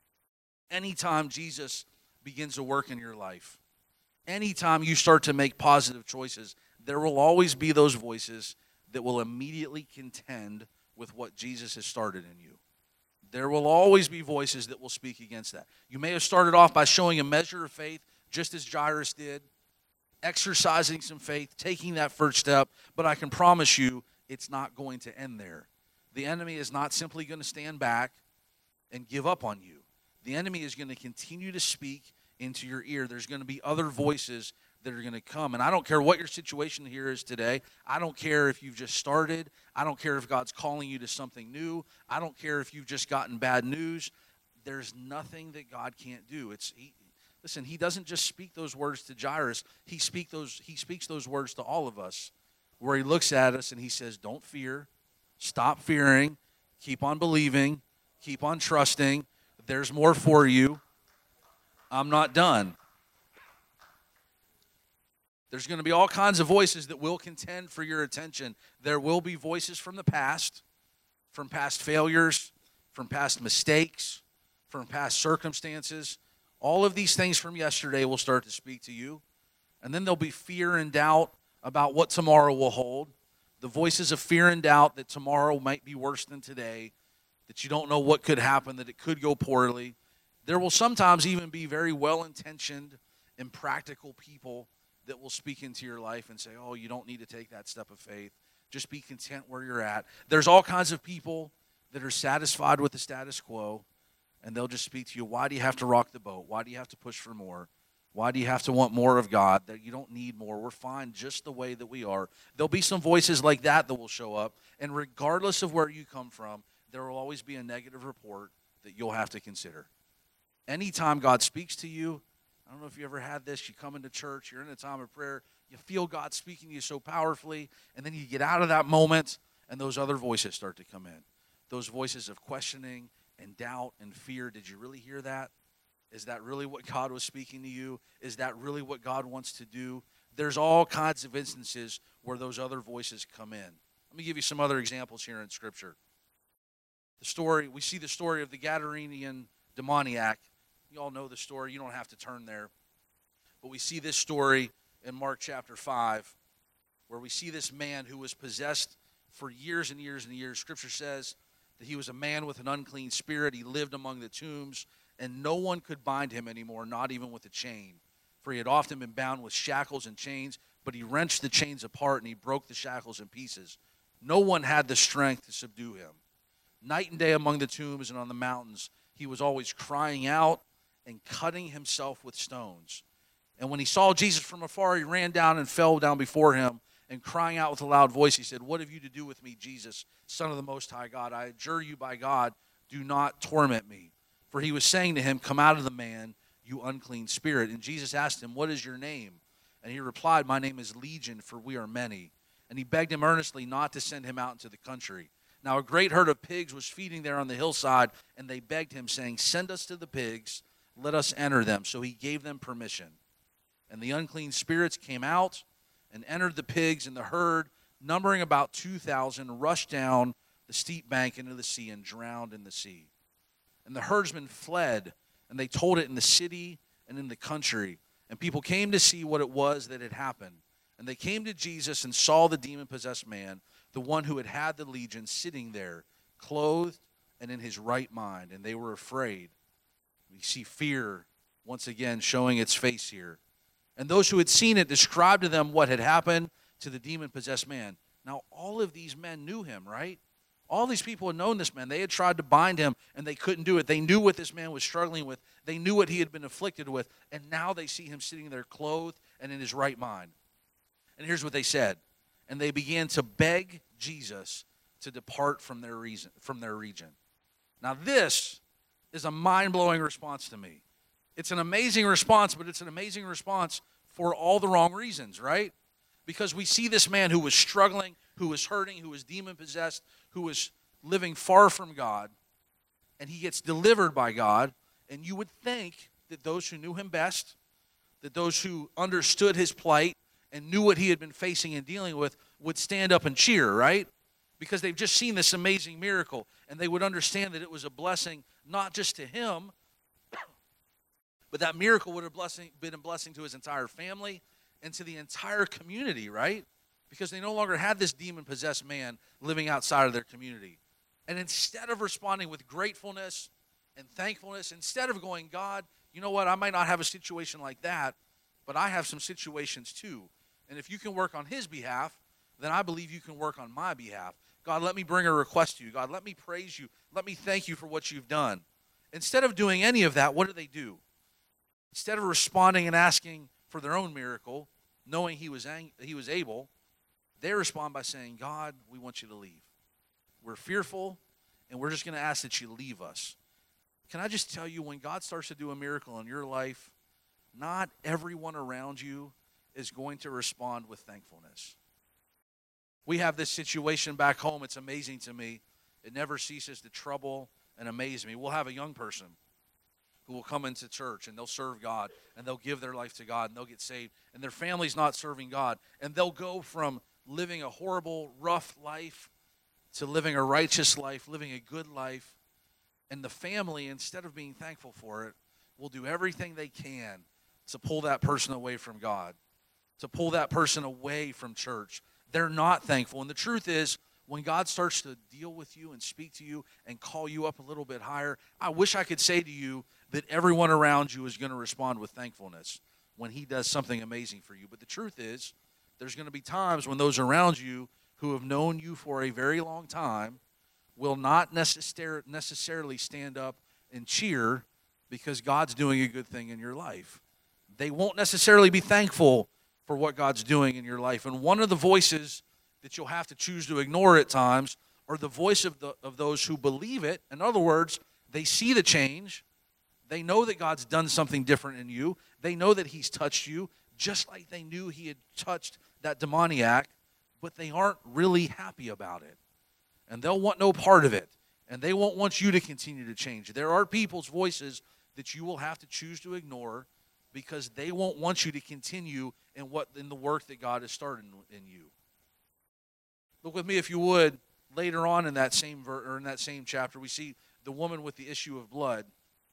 Anytime Jesus begins to work in your life, anytime you start to make positive choices, there will always be those voices that will immediately contend with what Jesus has started in you. There will always be voices that will speak against that. You may have started off by showing a measure of faith, just as Jairus did, exercising some faith, taking that first step, but I can promise you it's not going to end there. The enemy is not simply going to stand back and give up on you. The enemy is going to continue to speak into your ear. There's going to be other voices that are going to come. And I don't care what your situation here is today. I don't care if you've just started. I don't care if God's calling you to something new. I don't care if you've just gotten bad news. There's nothing that God can't do. It's he, listen, he doesn't just speak those words to Jairus. He speak those he speaks those words to all of us, where he looks at us and he says, don't fear. Stop fearing. Keep on believing. Keep on trusting. There's more for you. I'm not done. There's going to be all kinds of voices that will contend for your attention. There will be voices from the past, from past failures, from past mistakes, from past circumstances. All of these things from yesterday will start to speak to you. And then there'll be fear and doubt about what tomorrow will hold. The voices of fear and doubt that tomorrow might be worse than today, that you don't know what could happen, that it could go poorly. There will sometimes even be very well-intentioned and practical people that will speak into your life and say, oh, you don't need to take that step of faith. Just be content where you're at. There's all kinds of people that are satisfied with the status quo, and they'll just speak to you. Why do you have to rock the boat? Why do you have to push for more? Why do you have to want more of God? That you don't need more. We're fine just the way that we are. There'll be some voices like that that will show up, and regardless of where you come from, there will always be a negative report that you'll have to consider. Anytime God speaks to you, I don't know if you ever had this, you come into church, you're in a time of prayer, you feel God speaking to you so powerfully, and then you get out of that moment, and those other voices start to come in. Those voices of questioning and doubt and fear. Did you really hear that? Is that really what God was speaking to you? Is that really what God wants to do? There's all kinds of instances where those other voices come in. Let me give you some other examples here in Scripture. The story, we see the story of the Gadarenian demoniac. You all know the story. You don't have to turn there. But we see this story in Mark chapter five, where we see this man who was possessed for years and years and years. Scripture says that he was a man with an unclean spirit. He lived among the tombs, and no one could bind him anymore, not even with a chain. For he had often been bound with shackles and chains, but he wrenched the chains apart and he broke the shackles in pieces. No one had the strength to subdue him. Night and day among the tombs and on the mountains, he was always crying out and cutting himself with stones. And when he saw Jesus from afar, he ran down and fell down before him, and crying out with a loud voice, he said, "What have you to do with me, Jesus, Son of the Most High God? I adjure you by God, do not torment me." For he was saying to him, "Come out of the man, you unclean spirit." And Jesus asked him, "What is your name?" And he replied, "My name is Legion, for we are many." And he begged him earnestly not to send him out into the country. Now a great herd of pigs was feeding there on the hillside, and they begged him, saying, "Send us to the pigs, let us enter them." So he gave them permission. And the unclean spirits came out, and entered the pigs, and the herd, numbering about two thousand, rushed down the steep bank into the sea and drowned in the sea. And the herdsmen fled, and they told it in the city and in the country. And people came to see what it was that had happened. And they came to Jesus and saw the demon-possessed man, the one who had had the legion, sitting there, clothed and in his right mind. And they were afraid. We see fear once again showing its face here. And those who had seen it described to them what had happened to the demon-possessed man. Now, all of these men knew him, right? All these people had known this man. They had tried to bind him, and they couldn't do it. They knew what this man was struggling with. They knew what he had been afflicted with. And now they see him sitting there clothed and in his right mind. And here's what they said. And they began to beg Jesus to depart from their reason, from their region. Now, this is a mind-blowing response to me. It's an amazing response, but it's an amazing response for all the wrong reasons, right? Because we see this man who was struggling, who was hurting, who was demon-possessed, who was living far from God, and he gets delivered by God. And you would think that those who knew him best, that those who understood his plight and knew what he had been facing and dealing with would stand up and cheer, right? Because they've just seen this amazing miracle, and they would understand that it was a blessing not just to him, but that miracle would have blessing, been a blessing to his entire family and to the entire community, right? Because they no longer had this demon-possessed man living outside of their community. And instead of responding with gratefulness and thankfulness, instead of going, God, you know what, I might not have a situation like that, but I have some situations too. And if you can work on his behalf, then I believe you can work on my behalf. God, let me bring a request to you. God, let me praise you. Let me thank you for what you've done. Instead of doing any of that, what do they do? Instead of responding and asking for their own miracle, knowing he was ang- he was able, they respond by saying, God, we want you to leave. We're fearful, and we're just going to ask that you leave us. Can I just tell you, when God starts to do a miracle in your life, not everyone around you is going to respond with thankfulness. We have this situation back home. It's amazing to me. It never ceases to trouble and amaze me. We'll have a young person who will come into church, and they'll serve God, and they'll give their life to God, and they'll get saved, and their family's not serving God, and they'll go from living a horrible, rough life to living a righteous life, living a good life, and the family, instead of being thankful for it, will do everything they can to pull that person away from God, to pull that person away from church. They're not thankful, and the truth is, when God starts to deal with you and speak to you and call you up a little bit higher, I wish I could say to you that everyone around you is going to respond with thankfulness when he does something amazing for you. But the truth is, there's going to be times when those around you who have known you for a very long time will not necessar- necessarily stand up and cheer because God's doing a good thing in your life. They won't necessarily be thankful for what God's doing in your life. And one of the voices that you'll have to choose to ignore at times are the voice of the of those who believe it. In other words, they see the change. They know that God's done something different in you. They know that he's touched you, just like they knew he had touched that demoniac, but they aren't really happy about it. And they'll want no part of it. And they won't want you to continue to change. There are people's voices that you will have to choose to ignore because they won't want you to continue in what in the work that God has started in, in you. Look with me, if you would, later on in that same ver- or in that same chapter, we see the woman with the issue of blood.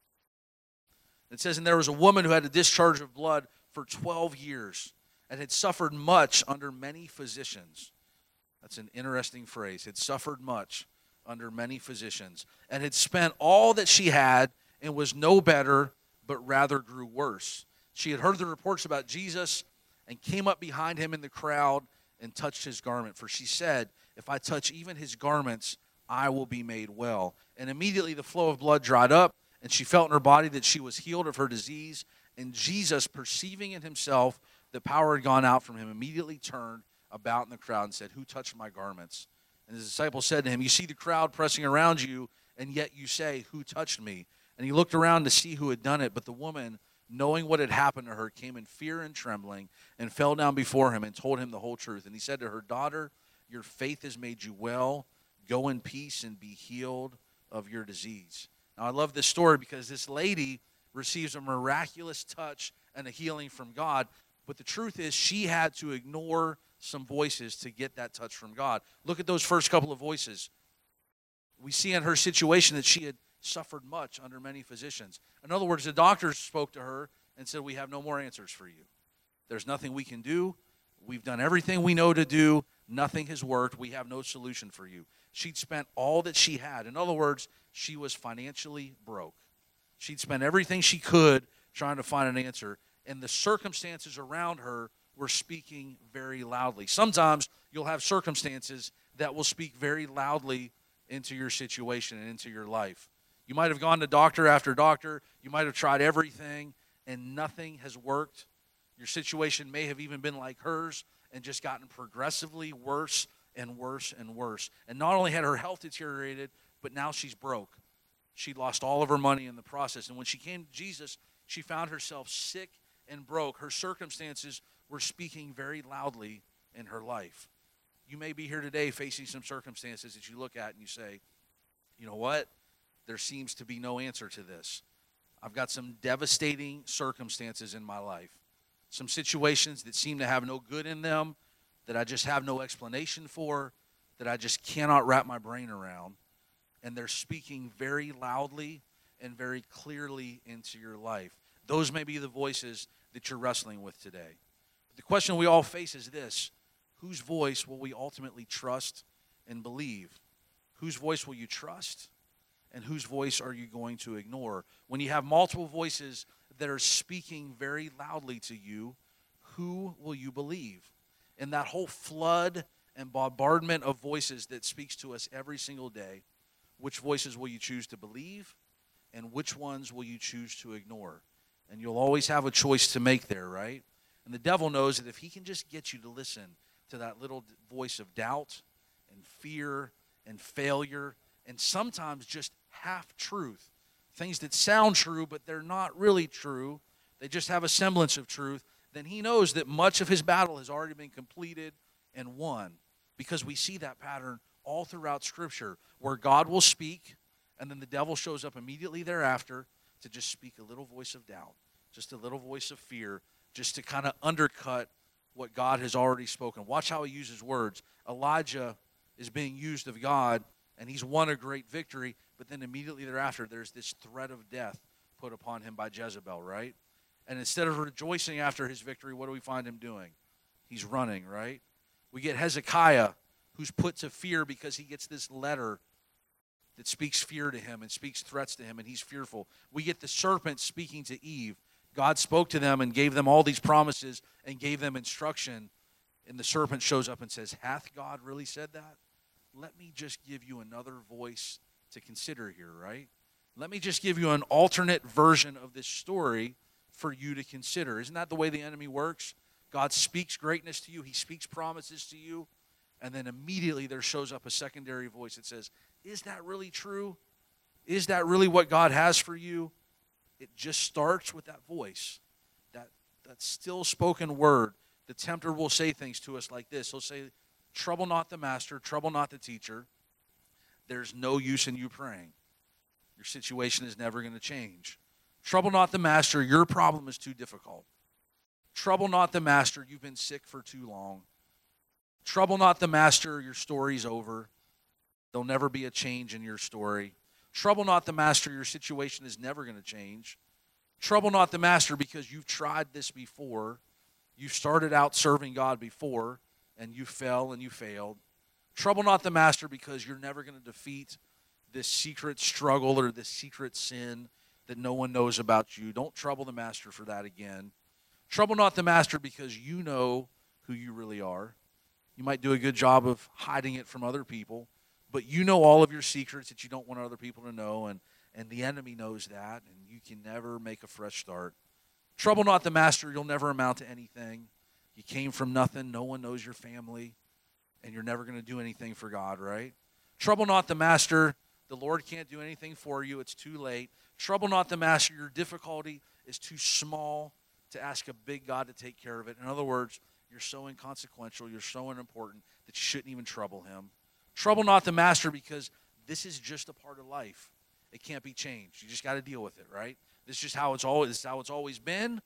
It says, and there was a woman who had a discharge of blood for twelve years and had suffered much under many physicians. That's an interesting phrase. Had suffered much under many physicians and had spent all that she had and was no better, but rather grew worse. She had heard the reports about Jesus and came up behind him in the crowd and touched his garment. For she said, if I touch even his garments, I will be made well. And immediately the flow of blood dried up, and she felt in her body that she was healed of her disease. And Jesus, perceiving in himself that power had gone out from him, immediately turned about in the crowd and said, who touched my garments? And his disciples said to him, you see the crowd pressing around you, and yet you say, who touched me? And he looked around to see who had done it, but the woman, knowing what had happened to her, came in fear and trembling and fell down before him and told him the whole truth. And he said to her, daughter, your faith has made you well. Go in peace and be healed of your disease. Now, I love this story because this lady receives a miraculous touch and a healing from God, But the truth is she had to ignore some voices to get that touch from God. Look at those first couple of voices. We see in her situation that she had suffered much under many physicians. In other words, the doctors spoke to her and said, we have no more answers for you. There's nothing we can do. We've done everything we know to do. Nothing has worked. We have no solution for you. She'd spent all that she had. In other words, she was financially broke. She'd spent everything she could trying to find an answer, and the circumstances around her were speaking very loudly. Sometimes you'll have circumstances that will speak very loudly into your situation and into your life. You might have gone to doctor after doctor. You might have tried everything, and nothing has worked. Your situation may have even been like hers and just gotten progressively worse and worse and worse. And not only had her health deteriorated, but now she's broke. She lost all of her money in the process. And when she came to Jesus, she found herself sick and broke. Her circumstances were speaking very loudly in her life. You may be here today facing some circumstances that you look at and you say, you know what? There seems to be no answer to this. I've got some devastating circumstances in my life. Some situations that seem to have no good in them, that I just have no explanation for, that I just cannot wrap my brain around. And they're speaking very loudly and very clearly into your life. Those may be the voices that you're wrestling with today. But the question we all face is this: whose voice will we ultimately trust and believe? Whose voice will you trust? And whose voice are you going to ignore? When you have multiple voices that are speaking very loudly to you, who will you believe? In that whole flood and bombardment of voices that speaks to us every single day, which voices will you choose to believe, and which ones will you choose to ignore? And you'll always have a choice to make there, right? And the devil knows that if he can just get you to listen to that little voice of doubt and fear and failure and sometimes just half-truth, things that sound true but they're not really true, they just have a semblance of truth, then he knows that much of his battle has already been completed and won. Because we see that pattern all throughout Scripture, where God will speak, and then the devil shows up immediately thereafter to just speak a little voice of doubt, just a little voice of fear, just to kind of undercut what God has already spoken. Watch how he uses words. Elijah is being used of God, and he's won a great victory, but then immediately thereafter, there's this threat of death put upon him by Jezebel, right? And instead of rejoicing after his victory, what do we find him doing? He's running, right? We get Hezekiah, who's put to fear because he gets this letter that speaks fear to him and speaks threats to him, and he's fearful. We get the serpent speaking to Eve. God spoke to them and gave them all these promises and gave them instruction, and the serpent shows up and says, hath God really said that? Let me just give you another voice to consider here, right? Let me just give you an alternate version of this story for you to consider. Isn't that the way the enemy works? God speaks greatness to you. He speaks promises to you. And then immediately there shows up a secondary voice that says, is that really true? Is that really what God has for you? It just starts with that voice, that, that still spoken word. The tempter will say things to us like this. He'll say, trouble not the master, trouble not the teacher. There's no use in you praying. Your situation is never going to change. Trouble not the master, your problem is too difficult. Trouble not the master, you've been sick for too long. Trouble not the master, your story's over. There'll never be a change in your story. Trouble not the master, your situation is never going to change. Trouble not the master because you've tried this before. You started out serving God before, and you fell and you failed. Trouble not the master because you're never going to defeat this secret struggle or this secret sin that no one knows about you. Don't trouble the master for that again. Trouble not the master because you know who you really are. You might do a good job of hiding it from other people, but you know all of your secrets that you don't want other people to know, and, and the enemy knows that, and you can never make a fresh start. Trouble not the master, you'll never amount to anything. You came from nothing, no one knows your family, and you're never going to do anything for God, right? Trouble not the master, the Lord can't do anything for you, it's too late. Trouble not the master, your difficulty is too small to ask a big God to take care of it. In other words, you're so inconsequential, you're so unimportant that you shouldn't even trouble him. Trouble not the master because this is just a part of life. It can't be changed. You just got to deal with it, right? This is just how it's always, this is how it's always been,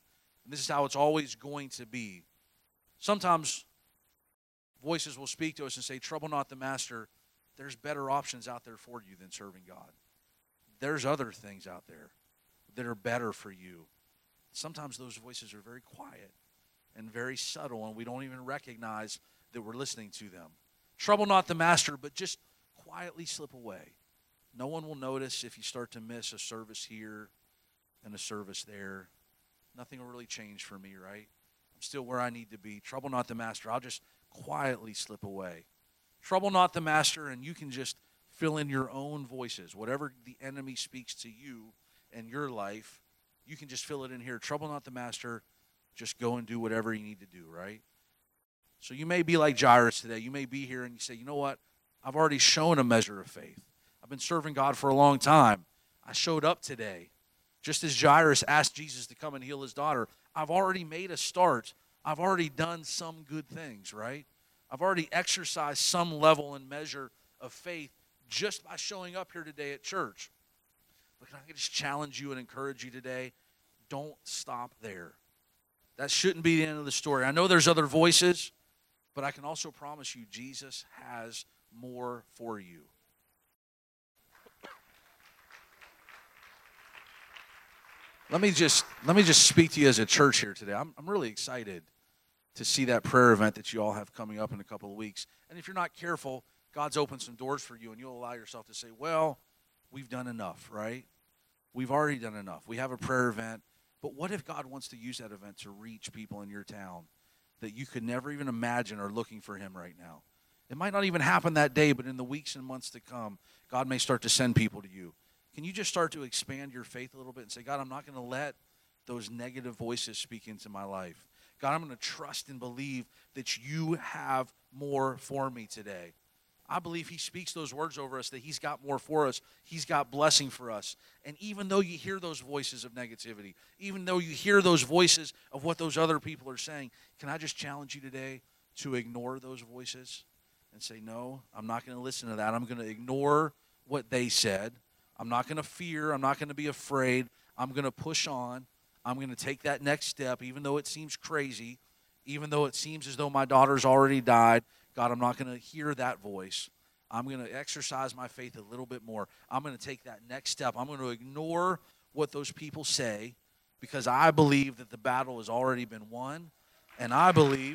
And this is how it's always going to be. Sometimes voices will speak to us and say, trouble not the master. There's better options out there for you than serving God. There's other things out there that are better for you. Sometimes those voices are very quiet and very subtle, and we don't even recognize that we're listening to them. Trouble not the master, but just quietly slip away. No one will notice if you start to miss a service here and a service there. Nothing will really change for me, right? I'm still where I need to be. Trouble not the master. I'll just quietly slip away. Trouble not the master, and you can just fill in your own voices. Whatever the enemy speaks to you and your life, you can just fill it in here. Trouble not the master. Just go and do whatever you need to do, right? So you may be like Jairus today. You may be here and you say, you know what? I've already shown a measure of faith. I've been serving God for a long time. I showed up today. Just as Jairus asked Jesus to come and heal his daughter, I've already made a start. I've already done some good things, right? I've already exercised some level and measure of faith just by showing up here today at church. But can I just challenge you and encourage you today? Don't stop there. That shouldn't be the end of the story. I know there's other voices, but I can also promise you Jesus has more for you. Let me just let me just speak to you as a church here today. I'm I'm really excited to see that prayer event that you all have coming up in a couple of weeks. And if you're not careful, God's opened some doors for you, and you'll allow yourself to say, well, we've done enough, right? We've already done enough. We have a prayer event. But what if God wants to use that event to reach people in your town that you could never even imagine are looking for him right now? It might not even happen that day, but in the weeks and months to come, God may start to send people to you. Can you just start to expand your faith a little bit and say, God, I'm not going to let those negative voices speak into my life. God, I'm going to trust and believe that you have more for me today. I believe he speaks those words over us, that he's got more for us. He's got blessing for us. And even though you hear those voices of negativity, even though you hear those voices of what those other people are saying, can I just challenge you today to ignore those voices and say, no, I'm not going to listen to that. I'm going to ignore what they said. I'm not going to fear. I'm not going to be afraid. I'm going to push on. I'm going to take that next step, even though it seems crazy, even though it seems as though my daughter's already died. God, I'm not going to hear that voice. I'm going to exercise my faith a little bit more. I'm going to take that next step. I'm going to ignore what those people say because I believe that the battle has already been won, and I believe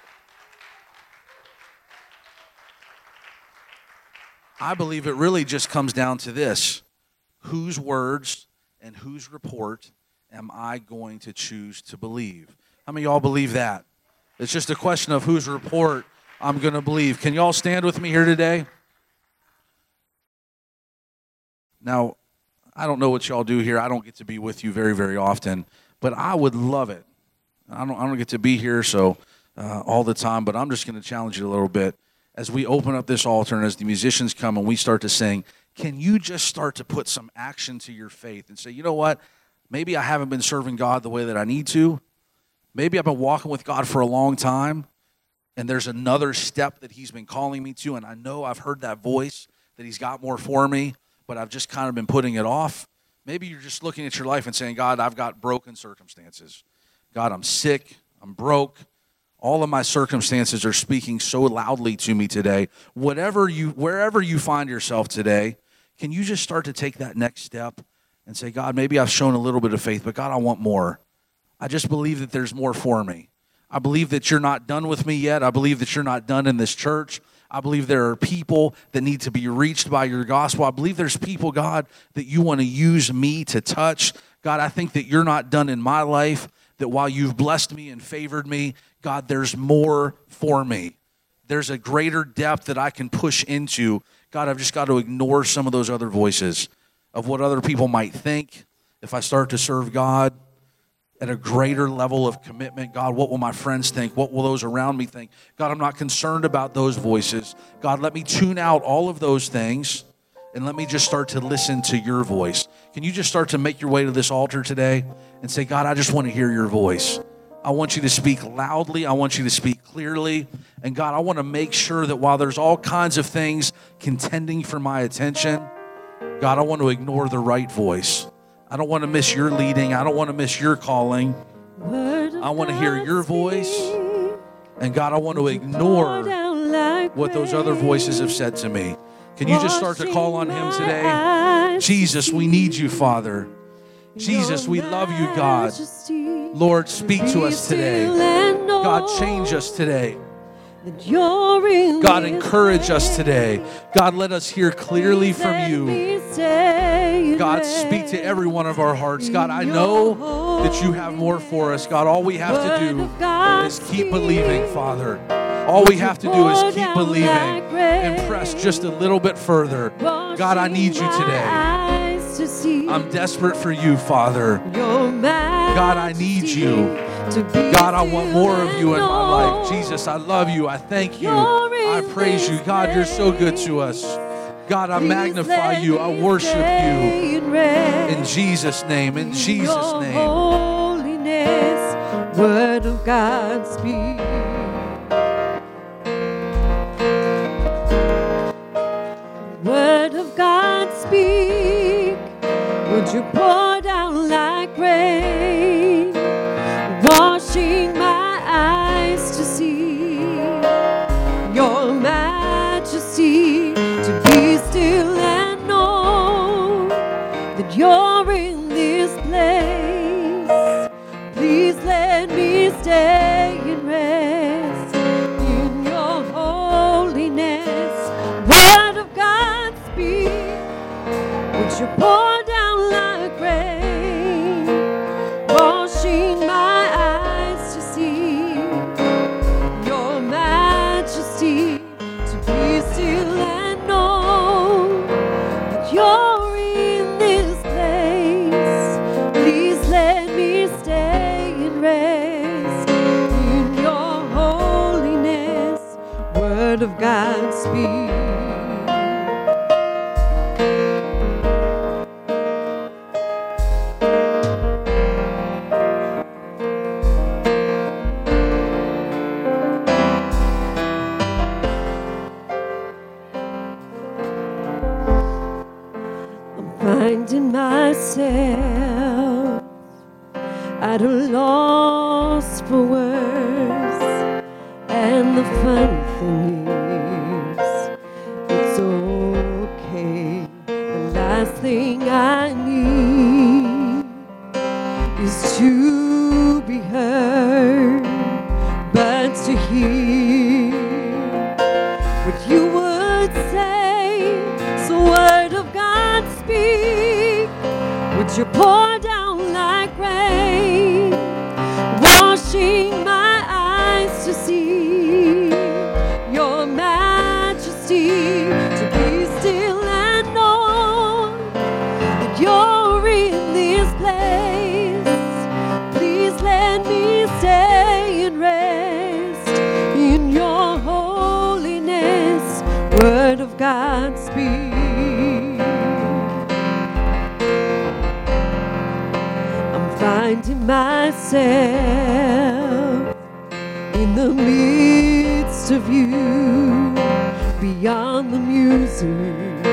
I believe it really just comes down to this. Whose words and whose report am I going to choose to believe? How many of y'all believe that? It's just a question of whose report I'm going to believe. Can y'all stand with me here today? Now, I don't know what y'all do here. I don't get to be with you very, very often, but I would love it. I don't, I don't get to be here so uh, all the time, but I'm just going to challenge you a little bit. As we open up this altar and as the musicians come and we start to sing, can you just start to put some action to your faith and say, you know what, maybe I haven't been serving God the way that I need to. Maybe I've been walking with God for a long time, and there's another step that he's been calling me to, and I know I've heard that voice that he's got more for me, but I've just kind of been putting it off. Maybe you're just looking at your life and saying, God, I've got broken circumstances. God, I'm sick. I'm broke. All of my circumstances are speaking so loudly to me today. Whatever you, wherever you find yourself today, can you just start to take that next step and say, God, maybe I've shown a little bit of faith, but God, I want more. I just believe that there's more for me. I believe that you're not done with me yet. I believe that you're not done in this church. I believe there are people that need to be reached by your gospel. I believe there's people, God, that you want to use me to touch. God, I think that you're not done in my life, that while you've blessed me and favored me, God, there's more for me. There's a greater depth that I can push into. God, I've just got to ignore some of those other voices of what other people might think. If I start to serve God at a greater level of commitment, God, what will my friends think? What will those around me think? God, I'm not concerned about those voices. God, let me tune out all of those things and let me just start to listen to your voice. Can you just start to make your way to this altar today and say, God, I just want to hear your voice. I want you to speak loudly. I want you to speak clearly. And God, I want to make sure that while there's all kinds of things contending for my attention, God, I want to ignore the right voice. I don't want to miss your leading. I don't want to miss your calling. I want to hear your voice. And God, I want to ignore what those other voices have said to me. Can you just start to call on him today? Jesus, we need you, Father. Jesus, we love you, God. Lord, speak to us today. God, change us today. God, encourage us today. God, let us hear clearly from you. God, speak to every one of our hearts. God, I know that you have more for us. God, all we have to do is keep believing, Father. All we have to do is keep believing and press just a little bit further. God, I need you today. I'm desperate for you, Father. God, I need you. God, I want more of you in my life. Jesus, I love you. I thank you. I praise you. God, you're so good to us. God, I magnify you. I worship you. In Jesus' name. In Jesus' name.
Holiness, word of God, speak. Word of God, speak. Would you pour down like rain, washing my eyes to see your majesty, to be still and know that you're in this place. Please let me stay and rest in your holiness. Word of God, speak. Would you pour down like rain, washing my eyes to see your majesty, to be still and know that you're in this place. Please let me stay and rest in your holiness. Word of God, speak. Finding myself at a loss for words, and the funny thing is, it's okay. The last thing I need is to be heard, but to hear what you would say. So word of God, speak. Would you pour down like rain, washing my eyes to see your majesty, to be still and know that you're in this place. Please let me stay and rest in your holiness. Word of God, speak. Finding myself in the midst of you, beyond the music,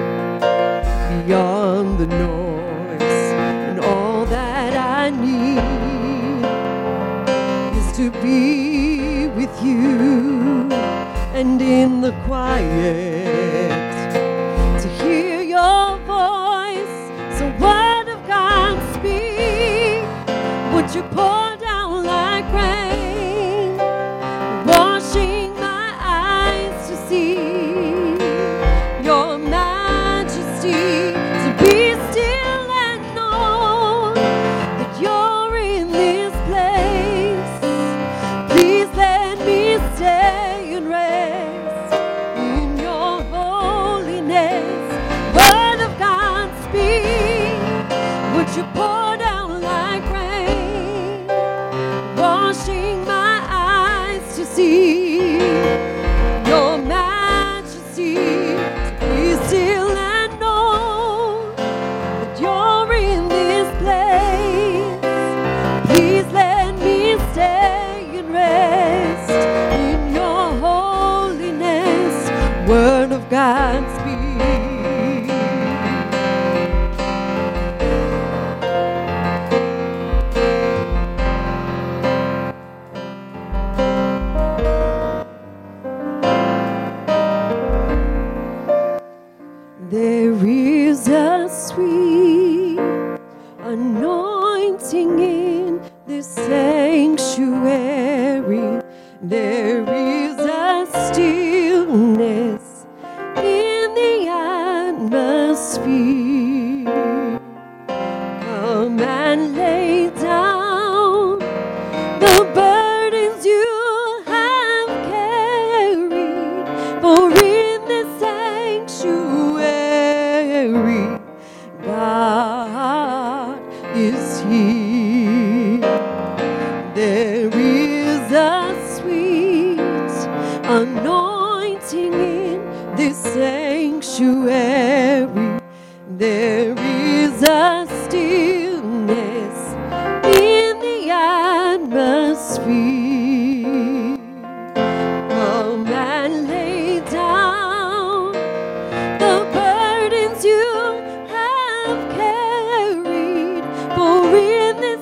beyond the noise, and all that I need is to be with you, and in the quiet to hear your voice. So word of God, speak. Would you pour down like rain, washing my eyes to see your majesty, to be still and know that you're in this place. Please let me stay and rest in your holiness. Word of God, speak. Would you pour down like rain, washing my eyes to see your majesty, to be still and know that you're in this place. Please let me stay and rest in your holiness. Word of God, speak. There is a stillness in the atmosphere. Come and lay down the burdens you have carried, for in this sanctuary, God is here. There is a sweet anointing in this sanctuary. There is a stillness in the atmosphere. Come and lay down the burdens you have carried, for in this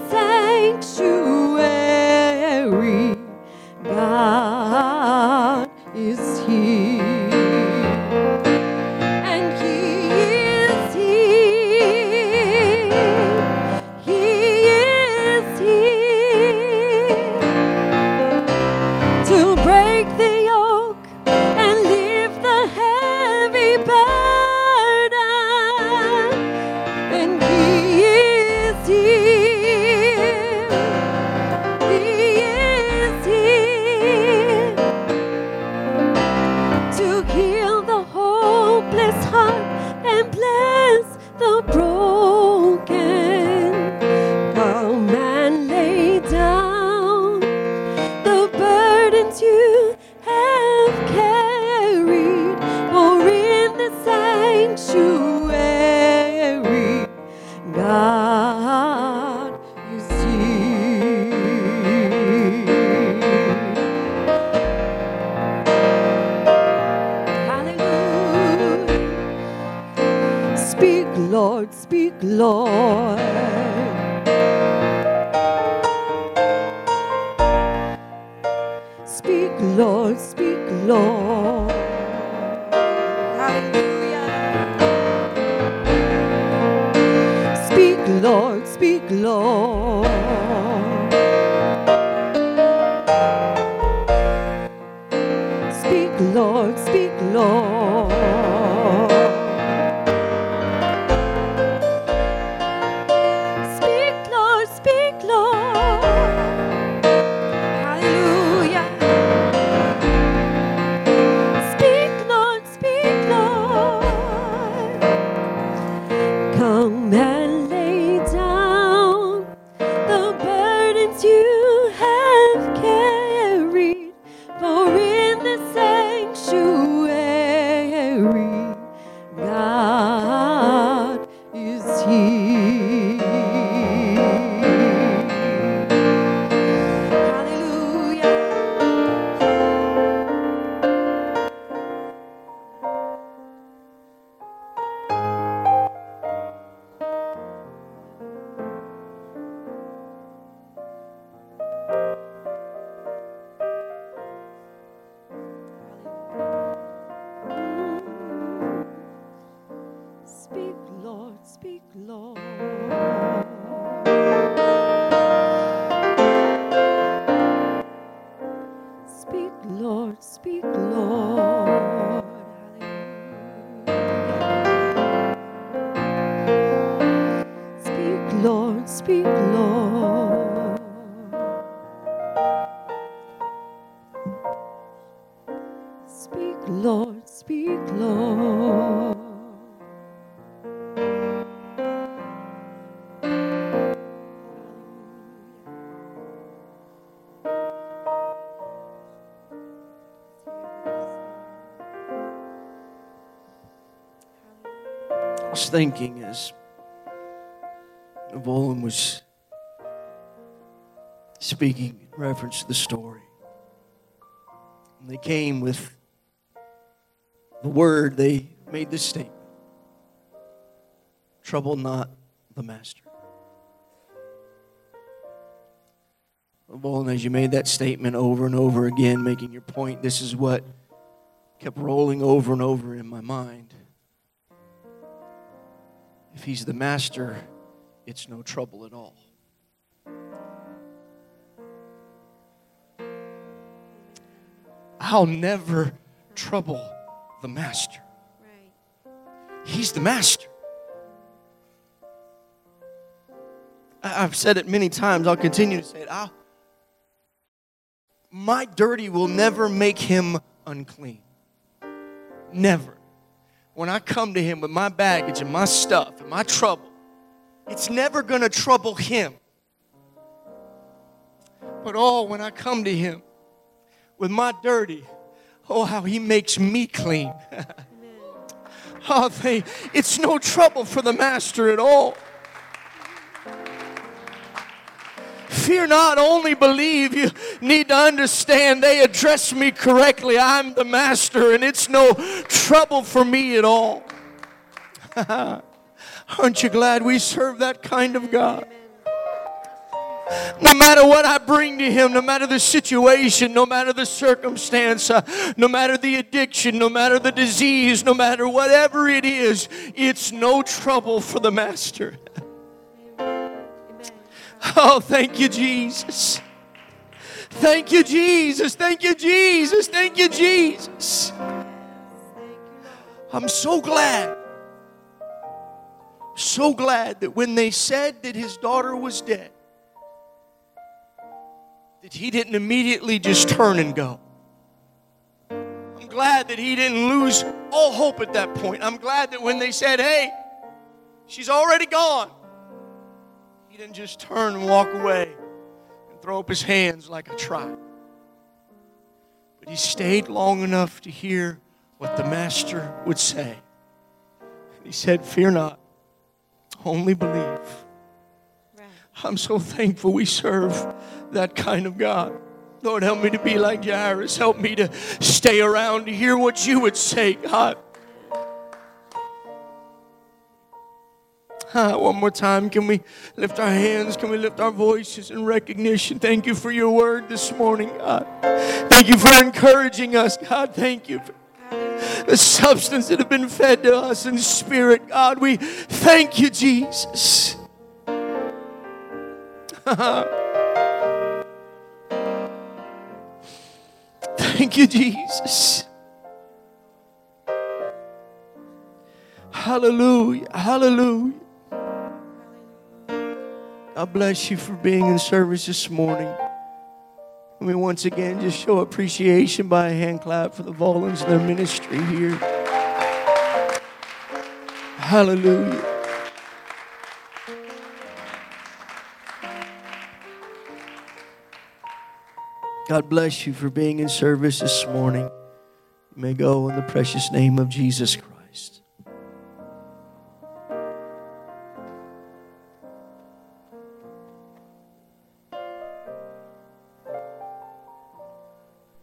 sanctuary, God is here. And He is here. He is here to break the yoke and lift the heavy burden. And He is here. He is here to heal the hopeless heart and bless the broken. Come and lay down the burdens you have carried, for in the sanctuary, God is here. Hallelujah. Speak, Lord, speak, Lord. Speak, Lord, speak, Lord. Hallelujah. Speak, Lord, speak, Lord. Speak, Lord, speak, Lord. Speak, Lord, speak, Lord. Hallelujah. Speak, Lord, speak, Lord. Come and lay down the burdens you have carried, for in the sanctuary, God is here. Hallelujah. Speak, Lord, speak, Lord. Speak, Lord, speak, Lord. Hallelujah. Speak, Lord, speak, Lord. Speak, Lord, speak, Lord.
I was thinking as Evelyn was speaking in reference to the story. When they came with the word, they made this statement: trouble not the master. Evelyn, as you made that statement over and over again, making your point, this is what kept rolling over and over in my mind. If He's the master, it's no trouble at all. I'll never trouble the master. He's the master. I've said it many times. I'll continue to say it. I'll, my dirty will never make him unclean. Never. When I come to him with my baggage and my stuff and my trouble, it's never going to trouble him. But oh, when I come to him with my dirty, oh, how he makes me clean. Oh, they, it's no trouble for the master at all. Fear not, only believe. You need to understand they address me correctly. I'm the master, and it's no trouble for me at all. Aren't you glad we serve that kind of God? No matter what I bring to him, no matter the situation, no matter the circumstance, uh, no matter the addiction, no matter the disease, no matter whatever it is, it's no trouble for the master. Oh, thank you, Jesus. Thank you, Jesus. Thank you, Jesus. Thank you, Jesus. I'm so glad. So glad that when they said that his daughter was dead, that he didn't immediately just turn and go. I'm glad that he didn't lose all hope at that point. I'm glad that when they said, hey, she's already gone, he didn't just turn and walk away and throw up his hands like a tribe. But he stayed long enough to hear what the master would say. And he said, fear not, only believe. I'm so thankful we serve that kind of God. Lord, help me to be like Jairus. Help me to stay around to hear what you would say, God. Ah, one more time, can we lift our hands? Can we lift our voices in recognition? Thank you for your word this morning, God. Thank you for encouraging us, God. Thank you for the substance that have been fed to us in spirit, God. We thank you, Jesus. Thank you, Jesus. Hallelujah. Hallelujah. God bless you for being in service this morning. Let me once again just show appreciation by a hand clap for the Volans and their ministry here. Hallelujah. God bless you for being in service this morning. You may go in the precious name of Jesus Christ.